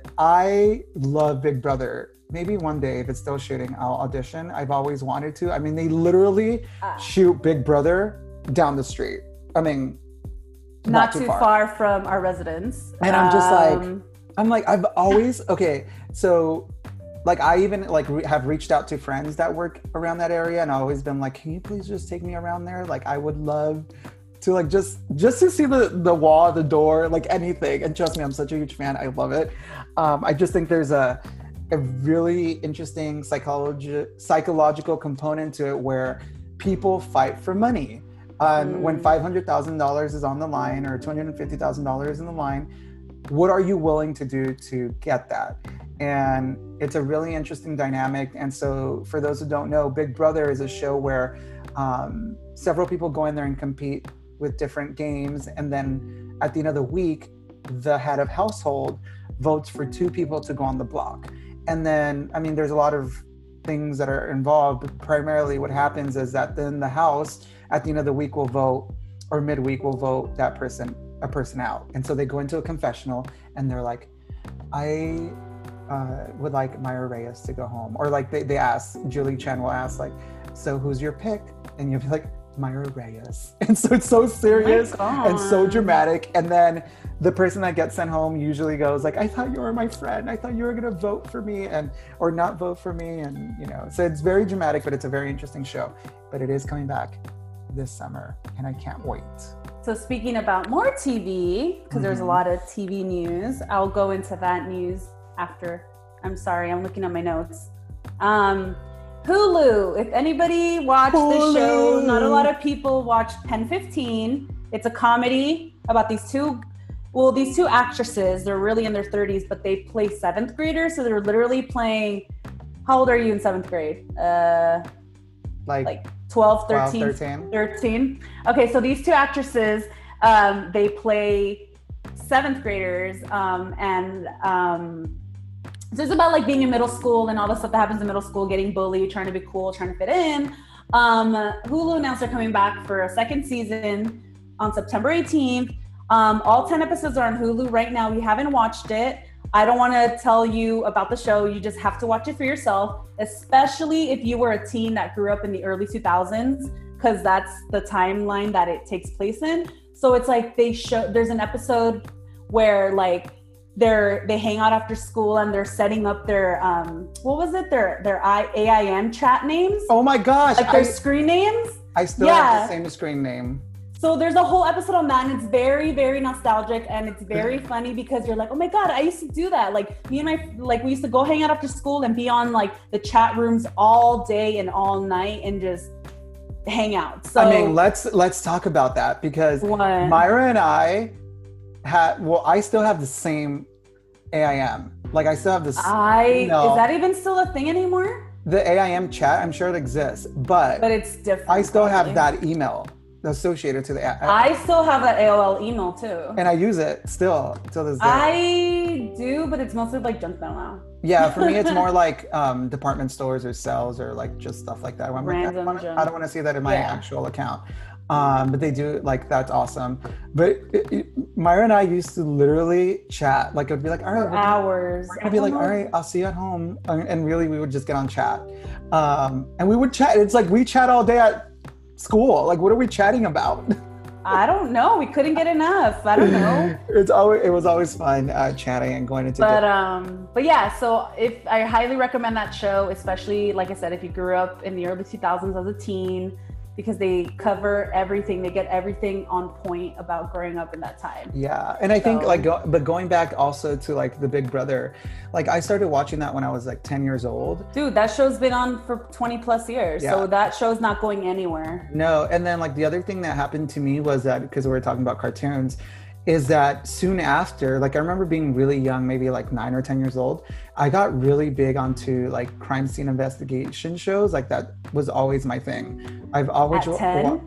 I love Big Brother. Maybe one day if it's still shooting, I'll audition. I've always wanted to. I mean, they literally ah. shoot Big Brother down the street. I mean, not, not too, too far. far from our residence. And I'm just um, like, I'm like, I've always, okay, so like I even like re- have reached out to friends that work around that area and I've always been like, can you please just take me around there? Like I would love to like just just to see the the wall, the door, like anything. And trust me, I'm such a huge fan. I love it. Um, I just think there's a a really interesting psychology psychological component to it where people fight for money. Um, mm. When five hundred thousand dollars is on the line or two hundred fifty thousand dollars in the line, what are you willing to do to get that? And it's a really interesting dynamic. And so for those who don't know, Big Brother is a show where um, several people go in there and compete with different games. And then at the end of the week, the head of household votes for two people to go on the block. And then, I mean, there's a lot of things that are involved, but primarily what happens is that then the house at the end of the week will vote, or midweek will vote that person, a person out. And so they go into a confessional and they're like, I uh, would like Myra Reyes to go home. Or like they, they ask, Julie Chen will ask like, so who's your pick? And you'll be like, Myra Reyes. And so it's so serious oh and so dramatic. And then the person that gets sent home usually goes like, I thought you were my friend. I thought you were gonna vote for me and or not vote for me. And you know, so it's very dramatic, but it's a very interesting show. But it is coming back this summer and I can't wait. So speaking about more T V, because mm-hmm. there's a lot of T V news, I'll go into that news after. I'm sorry, I'm looking at my notes. Um, Hulu, if anybody watched Hulu. This show, not a lot of people watched Pen fifteen. It's a comedy about these two, well, these two actresses. They're really in their thirties, but they play seventh graders. So they're literally playing, how old are you in seventh grade? Uh, like, like twelve, thirteen, twelve, thirteen. thirteen. Okay, so these two actresses, um, they play seventh graders, um, and um, so it's about like being in middle school and all the stuff that happens in middle school, getting bullied, trying to be cool, trying to fit in. Um, Hulu announced they're coming back for a second season on September eighteenth. Um, all ten episodes are on Hulu right now. You haven't watched it. I don't want to tell you about the show. You just have to watch it for yourself, especially if you were a teen that grew up in the early two thousands, because that's the timeline that it takes place in. So it's like they show, there's an episode where like they're, they hang out after school and they're setting up their, um, what was it? Their, their A I M chat names. Oh my gosh. Like their I, screen names. I still Yeah. have the same screen name. So there's a whole episode on that, and it's very, very nostalgic, and it's very funny because you're like, oh my God, I used to do that. Like me and my, like we used to go hang out after school and be on like the chat rooms all day and all night and just hang out. So I mean, let's let's talk about that because what? Myra and I had, well, I still have the same A I M. Like I still have this. I, no, is that even still a thing anymore? The A I M chat, I'm sure it exists, but, But it's different. I still probably. have that email associated to the app. I still have that A O L email too. And I use it still till this day. I do, but it's mostly like junk mail now. Yeah, for me, it's more like um, department stores or sales or like just stuff like that. I'm like, I Random don't wanna- junk. I don't want to see that in my Yeah. actual account. Um, but they do, like, that's awesome. But it, it, Myra and I used to literally chat. Like, it would be like, all right, For we're hours. We're gonna be like, all right, I'll see you at home. And and really, we would just get on chat. Um, and we would chat. It's like we chat all day at school. Like, what are we chatting about? I don't know. We couldn't get enough. I don't know. It's always, it was always fun uh, chatting and going into But different- um, but yeah. So if I highly recommend that show, especially like I said, if you grew up in the early two thousands as a teen, because they cover everything. They get everything on point about growing up in that time. Yeah, and I think So- like, go, but going back also to like the Big Brother, like I started watching that when I was like ten years old. Dude, that show's been on for twenty plus years. Yeah. So that show's not going anywhere. No, and then like the other thing that happened to me was that, because we were talking about cartoons, is that soon after, like I remember being really young, maybe like nine or ten years old, I got really big onto like crime scene investigation shows. Like that was always my thing. I've always At ten? wa-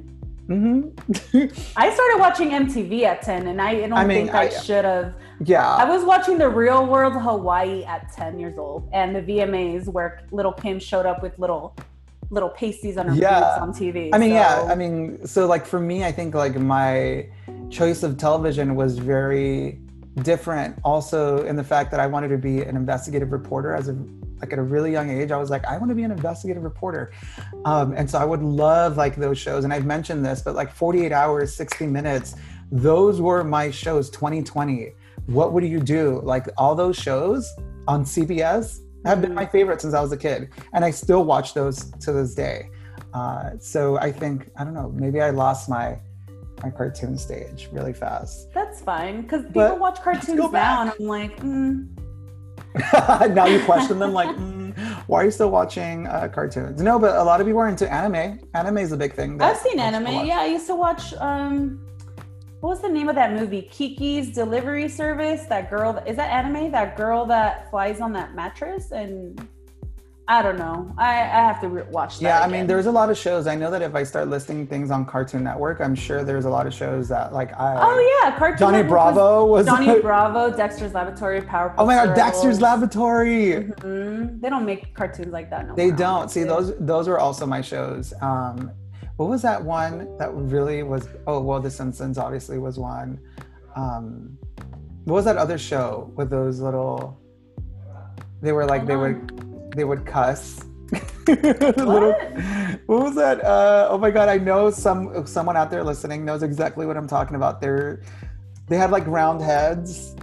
Mm-hmm. I started watching M T V at ten, and I don't I mean, think I, I- should have. Yeah. I was watching The Real World Hawaii at ten years old, and the V M As where Little Kim showed up with little little pasties on her Yeah. boobs on T V. I mean, so. yeah, I mean, so like for me, I think like my choice of television was very different also in the fact that I wanted to be an investigative reporter as a like at a really young age. I was like, I want to be an investigative reporter. Um, and so I would love like those shows. And I've mentioned this, but like forty-eight hours, sixty minutes, those were my shows. Twenty twenty, What Would You Do? Like all those shows on C B S have been my favorite since I was a kid. And I still watch those to this day. Uh, so I think, I don't know, maybe I lost my my cartoon stage really fast. That's fine, because people But watch go cartoons back. now, and I'm like, mm. Now you question them like, mm, why are you still watching uh, cartoons? No, but a lot of people are into anime. Anime is a big thing. that I've seen most people anime. watch. Yeah, I used to watch. Um, what was the name of that movie? Kiki's Delivery Service. That girl. Is that anime? That girl that flies on that mattress and. I don't know. I, I have to re- watch that. Yeah, I again. mean, there's a lot of shows. I know that if I start listing things on Cartoon Network, I'm sure there's a lot of shows that like I. Oh yeah, Cartoon Johnny Network Bravo was. Johnny like- Bravo, Dexter's Laboratory, Powerpuff Oh my God, Girls. Dexter's Laboratory. Mhm. They don't make cartoons like that no They more, don't. See, honestly. those those were also my shows. Um, what was that one that really was? Oh, well, The Simpsons obviously was one. Um, what was that other show with those little? They were like they would they would cuss. Little, what was that? Uh, oh my God, I know some someone out there listening knows exactly what I'm talking about. They're they had like round heads.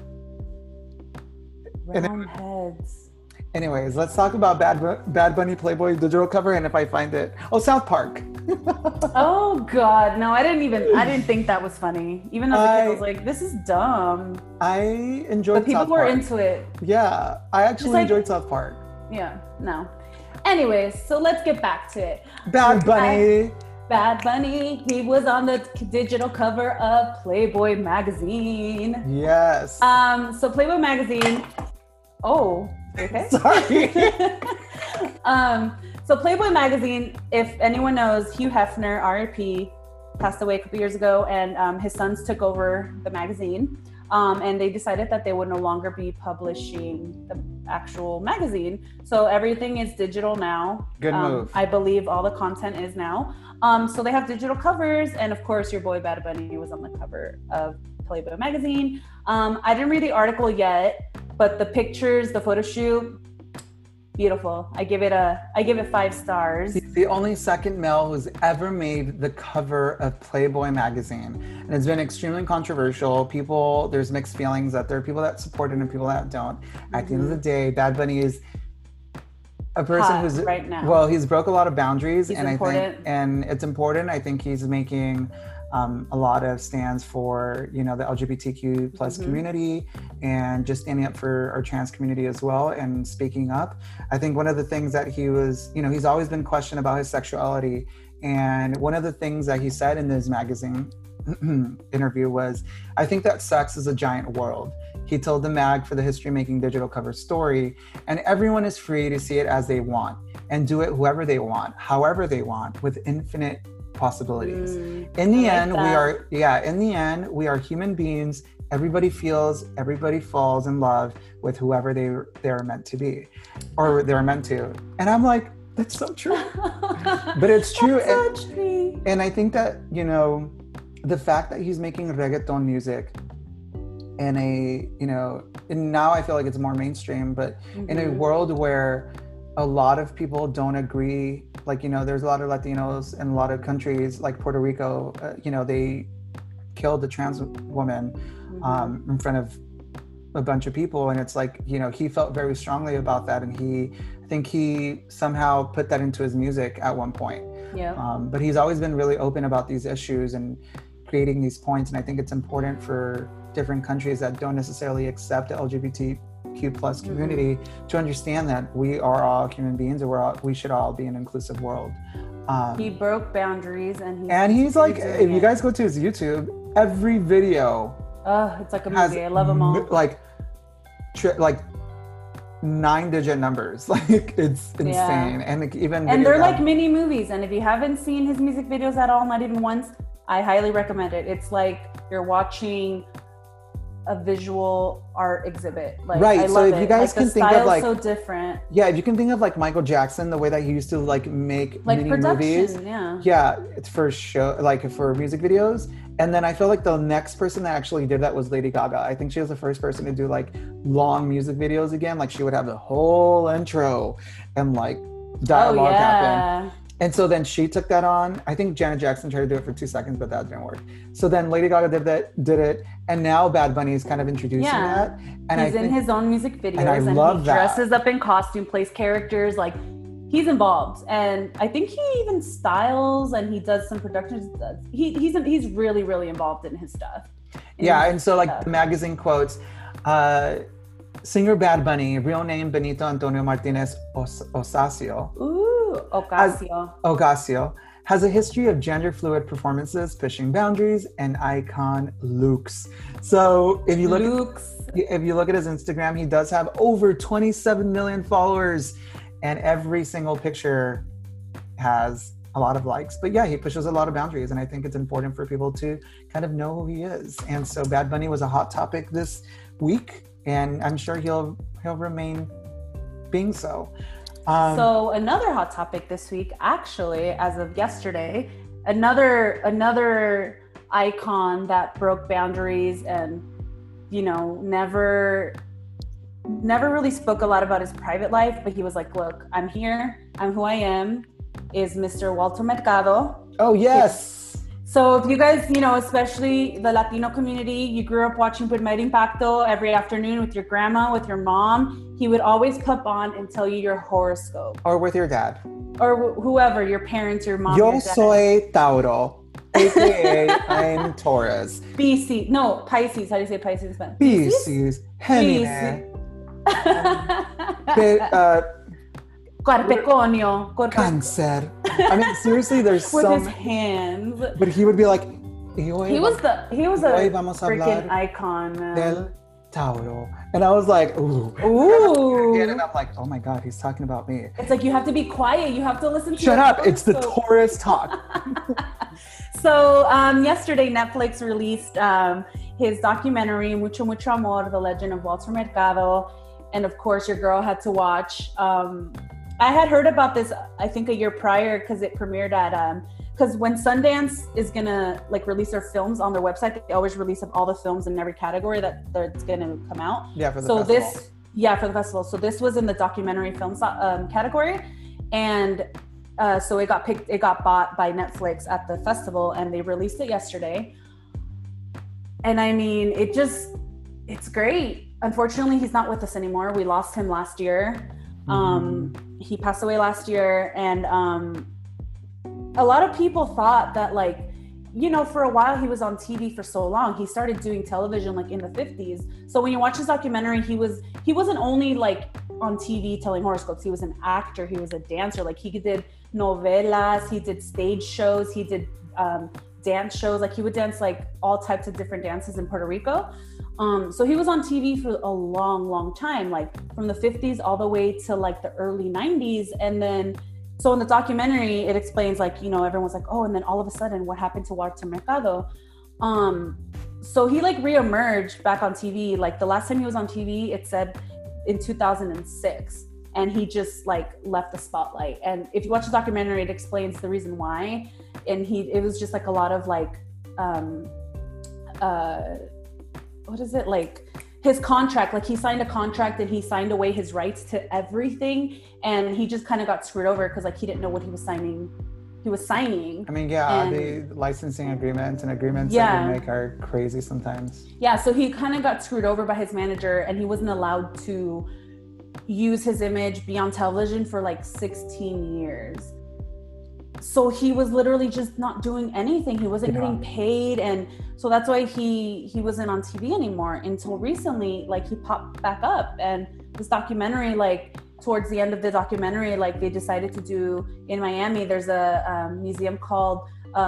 and it- Round heads. Anyways, let's talk about Bad Bu- Bad Bunny Playboy digital cover, and if I find it, oh, South Park. Oh God, no! I didn't even. I didn't think that was funny. Even as a kid, I I- was like, "This is dumb." I enjoyed. But people South were Park. into it. Yeah, I actually like- enjoyed South Park. Yeah. No. Anyways, so let's get back to it. Bad Bunny. Bad Bunny. He was on the digital cover of Playboy magazine. Yes. Um. So Playboy magazine. Oh. Okay. Sorry. um. So Playboy magazine. If anyone knows, Hugh Hefner, R I P, passed away a couple years ago, and um, his sons took over the magazine. Um, and they decided that they would no longer be publishing the actual magazine. So everything is digital now. Good um, move. I believe all the content is now. Um, so they have digital covers. And of course, your boy Bad Bunny was on the cover of Playboy magazine. Um, I didn't read the article yet, but the pictures, the photo shoot, beautiful. I give it a, I give it five stars. He's the only second male who's ever made the cover of Playboy magazine. And it's been extremely controversial. People, there's mixed feelings that there are people that support it and people that don't. Mm-hmm. At the end of the day, Bad Bunny is a person Hot who's, right now. well, he's broke a lot of boundaries. He's and important. I think, and it's important. I think he's making Um, a lot of stands for, you know, the L G B T Q plus mm-hmm. community and just standing up for our trans community as well and speaking up. I think one of the things that he was, you know, he's always been questioned about his sexuality. And one of the things that he said in his magazine interview was, I think that sex is a giant world. He told the mag for the History Making digital cover story, and everyone is free to see it as they want and do it whoever they want, however they want, with infinite possibilities. Mm, in the end, like we are, yeah, in the end, we are human beings. Everybody feels, everybody falls in love with whoever they they're meant to be or they're meant to. And I'm like, that's so true. But it's true. And, so true. And I think that, you know, the fact that he's making reggaeton music in a, you know, and now I feel like it's more mainstream, but mm-hmm. in a world where a lot of people don't agree, like, you know, there's a lot of Latinos in a lot of countries like Puerto Rico, uh, you know, they killed a trans woman mm-hmm. um, in front of a bunch of people. And it's like, you know, he felt very strongly about that. And he, I think he somehow put that into his music at one point. Yeah. Um, but he's always been really open about these issues and creating these points. And I think it's important for different countries that don't necessarily accept the L G B T Q plus community mm-hmm. to understand that we are all human beings and we're all, we should all be an inclusive world. Um, he broke boundaries and he's, and he's like, if you guys go to his YouTube, every video oh, it's like a movie. I love them all. Like, tri- like nine digit numbers. Like, it's insane. Yeah. And like, even and they're like mini movies. And if you haven't seen his music videos at all, not even once, I highly recommend it. It's like you're watching a visual art exhibit. Like, right. I so love if it. you guys like, can the think of like so different. Yeah, if you can think of like Michael Jackson, the way that he used to like make like mini production, movies. Yeah. Yeah, it's for show, like for music videos. And then I feel like the next person that actually did that was Lady Gaga. I think she was the first person to do like long music videos again. Like she would have the whole intro and like dialogue oh, yeah. happen. And so then she took that on. I think Janet Jackson tried to do it for two seconds, but that didn't work. So then Lady Gaga did that, did it, and now Bad Bunny is kind of introducing yeah. that. And he's I in think, his own music videos, and, I and love he that. dresses up in costume, plays characters. Like he's involved, and I think he even styles and he does some productions. He he's he's really really involved in his stuff. In yeah, his and so like stuff. the magazine quotes. Uh, Singer Bad Bunny, real name Benito Antonio Martinez Os- Ocasio. Ooh, Ocasio. Has, Ocasio has a history of gender fluid performances, pushing boundaries, and icon looks. So if you look, looks. At, if you look at his Instagram, he does have over twenty-seven million followers, and every single picture has a lot of likes. But yeah, he pushes a lot of boundaries, and I think it's important for people to kind of know who he is. And so Bad Bunny was a hot topic this week. And I'm sure he'll he'll remain being so. Um, so another hot topic this week, actually, as of yesterday, another another icon that broke boundaries and, you know, never never really spoke a lot about his private life, but he was like, "Look, I'm here. I'm who I am." Is Mister Walter Mercado. Oh yes. So if you guys, you know, especially the Latino community, you grew up watching Primer Impacto every afternoon with your grandma, with your mom, he would always pop on and tell you your horoscope. Or with your dad. Or wh- whoever, your parents, your mom, Yo your dad. soy Tauro, a k a. I'm Taurus. Pisces. No, Pisces. How do you say Pisces in Spanish? Pisces. Gemini. Pe- uh, Capricornio. Cancer. I mean, seriously, there's with so his many, hands. But he would be like, he was the he was a freaking icon, man. Del Tauro. And I was like, ooh. Ooh. And I'm like, oh my God, he's talking about me. It's like you have to be quiet. You have to listen to Shut your up. It's the horoscope. Taurus talk. So um, yesterday, Netflix released um, his documentary, Mucho Mucho Amor, The Legend of Walter Mercado. And of course, your girl had to watch. Um, I had heard about this, I think a year prior, because it premiered at, um, because when Sundance is gonna like release their films on their website, they always release all the films in every category that that's gonna come out. Yeah, for the so festival. this, yeah, for the festival. So this was in the documentary films um, category, and uh, so it got picked, it got bought by Netflix at the festival, and they released it yesterday. And I mean, it just, it's great. Unfortunately, he's not with us anymore. We lost him last year. Mm-hmm. Um, he passed away last year, and um, a lot of people thought that, like, you know, for a while he was on T V for so long. He started doing television like in the fifties. So when you watch his documentary, he was he wasn't only like on T V telling horoscopes. He was an actor. He was a dancer. Like he did novelas. He did stage shows. He did um, dance shows. Like he would dance like all types of different dances in Puerto Rico. Um, so he was on T V for a long, long time, like from the fifties all the way to like the early nineties. And then, so in the documentary, it explains like, you know, everyone's like, oh, and then all of a sudden what happened to Walter Mercado? Um, so he like reemerged back on T V. Like the last time he was on T V, it said in two thousand six, and he just like left the spotlight. And if you watch the documentary, it explains the reason why. And he, it was just like a lot of like, um, uh, what is it like his contract, like he signed a contract and he signed away his rights to everything, and he just kind of got screwed over because like he didn't know what he was signing he was signing. I mean, yeah, and, the licensing agreements and agreements yeah. that we make are crazy sometimes. Yeah, so he kind of got screwed over by his manager, and he wasn't allowed to use his image, be on television for like sixteen years. So he was literally just not doing anything. He wasn't yeah. getting paid. And so that's why he he wasn't on T V anymore until recently. Like he popped back up, and this documentary, like towards the end of the documentary, like they decided to do in Miami, there's a um, museum called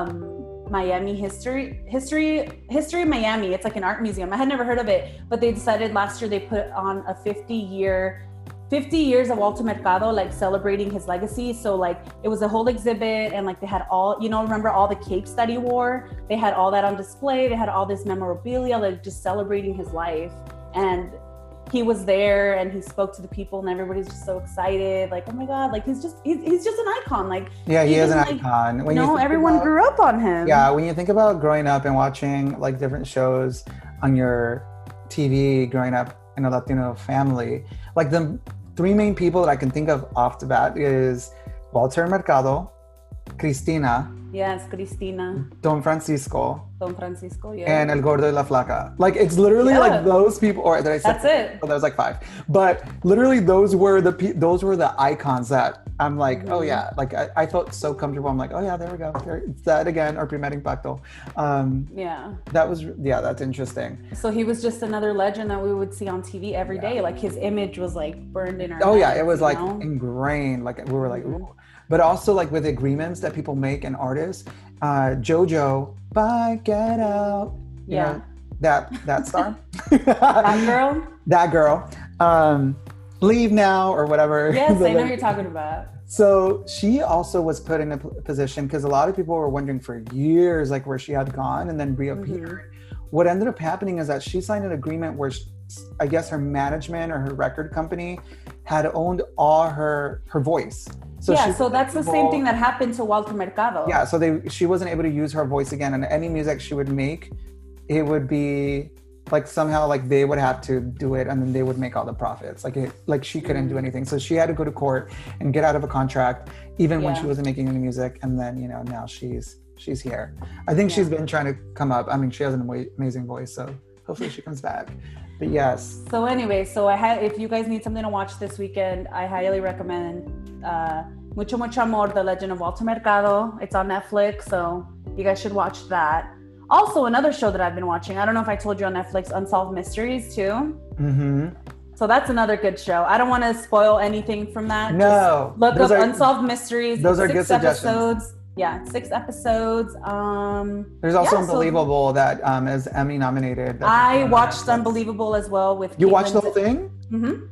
um, Miami History, History, History Miami. It's like an art museum. I had never heard of it, but they decided last year they put on a fifty year fifty years of Walter Mercado, like celebrating his legacy. So like it was a whole exhibit, and like they had all, you know, remember all the capes that he wore? They had all that on display. They had all this memorabilia, like just celebrating his life. And he was there, and he spoke to the people, and everybody's just so excited. Like, oh my God, like he's just, he's, he's just an icon. Like, yeah, he is an like, icon. When you know, everyone about, grew up on him. Yeah, when you think about growing up and watching like different shows on your T V growing up in a Latino family, like the three main people that I can think of off the bat is Walter Mercado, Cristina. Yes, Cristina. Don Francisco. Don Francisco, yeah. And El Gordo y la Flaca. Like it's literally yeah. like those people, or did I say? That's it. Oh, that was like five. But literally those were the pe- those were the icons that I'm like, mm-hmm. oh yeah, like I, I felt so comfortable. I'm like, oh yeah, there we go. There, it's that again, or Primer Impacto. Um, yeah. That was, yeah, that's interesting. So he was just another legend that we would see on T V every yeah. day. Like his image was like burned in our Oh heads, yeah, it was like know? ingrained. Like we were like, ooh. But also like with agreements that people make and artists, uh, JoJo, bye, get out. You yeah. know, that, that star. That girl? That girl. Um, leave now or whatever. Yes, I know what you're talking about. So she also was put in a p- position because a lot of people were wondering for years, like where she had gone and then reappeared. Mm-hmm. What ended up happening is that she signed an agreement where she, I guess her management or her record company had owned all her, her voice. So yeah, so that's the same thing that happened to Walter Mercado. Yeah, so they she wasn't able to use her voice again, and any music she would make, it would be like somehow like they would have to do it, and then they would make all the profits. Like it, like she couldn't do anything, so she had to go to court and get out of a contract, even yeah. when she wasn't making any music. And then you know now she's she's here. I think yeah. she's been trying to come up. I mean, she has an amazing voice, so hopefully she comes back. But yes. So anyway, so I had if you guys need something to watch this weekend, I highly recommend uh, Mucho Mucho Amor, The Legend of Walter Mercado. It's on Netflix, so you guys should watch that. Also, another show that I've been watching, I don't know if I told you on Netflix, Unsolved Mysteries too. Mm-hmm. So that's another good show. I don't want to spoil anything from that. No. Just look those up are, Unsolved Mysteries. Those are six good suggestions. Episodes. Yeah, six episodes. Um, There's also yeah, Unbelievable so that um, is Emmy nominated. That's I watched Unbelievable as well with You Caitlin watched the whole thing? Mm-hmm.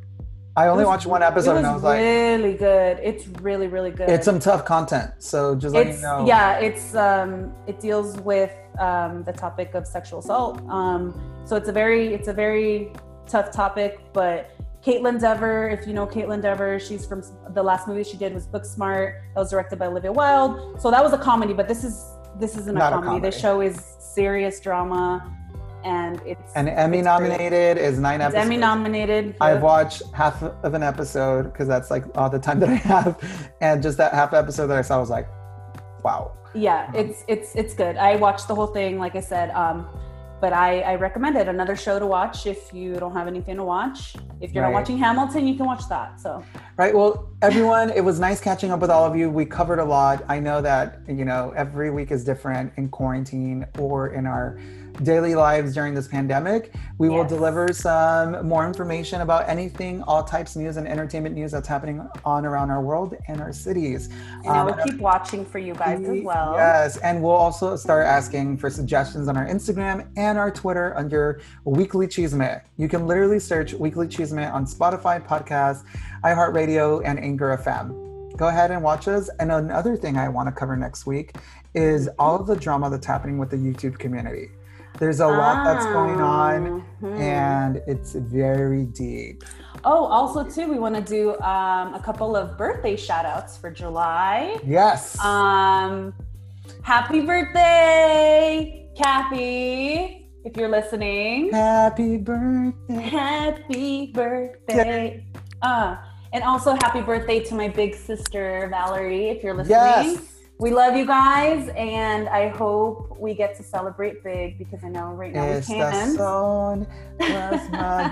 I only It was- watched one episode it and I was like, really good. It's really, really good. it's some tough content. So just let It's you know. yeah, it's um, it deals with um, the topic of sexual assault. Um, so it's a very, it's a very tough topic. But Caitlin Dever, if you know Caitlin Dever, she's from the last movie she did was Booksmart. That was directed by Olivia Wilde. So that was a comedy, but this is this isn't a Not a comedy. comedy. The show is serious drama, and it's And Emmy it's nominated is nine It's episodes. Emmy nominated. I've watched half of an episode because that's like all the time that I have, and just that half episode that I saw was like, wow. Yeah, it's it's it's good. I watched the whole thing, like I said. Um, but I, I recommend it. Another show to watch if you don't have anything to watch. If you're Right. not watching Hamilton, you can watch that. So Right. Well, everyone, it was nice catching up with all of you. We covered a lot. I know that, you know, every week is different in quarantine or in our daily lives during this pandemic. We will Yes. deliver some more information about anything, all types of news and entertainment news that's happening on around our world and our cities. and I Um, will keep watching for you guys as well. Yes, and we'll also start asking for suggestions on our Instagram and our Twitter under Weekly Chisme. You can literally search Weekly Chisme on Spotify, Podcasts, iHeartRadio, and Anchor F M. Go ahead and watch us. And another thing I want to cover next week is all of the drama that's happening with the YouTube community. There's a lot that's going on, Mhm. and it's very deep. Oh, also too, we want to do um, a couple of birthday shout outs for July. Yes. Um, happy birthday, Kathy, if you're listening. Happy birthday. Happy birthday. Uh, and also happy birthday to my big sister, Valerie, if you're listening. Yes. We love you guys, and I hope we get to celebrate big because I know right now we Estas can. son las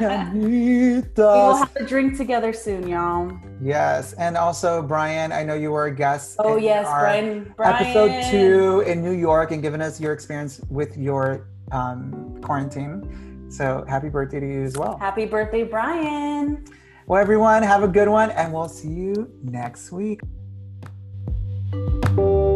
We will mañanitas. have a drink together soon, y'all. Yes, and also Brian, I know you were a guest. Oh in yes, our Brian. Brian. Episode two in New York, and giving us your experience with your um, quarantine. So happy birthday to you as well. Happy birthday, Brian. Well, everyone, have a good one, and we'll see you next week.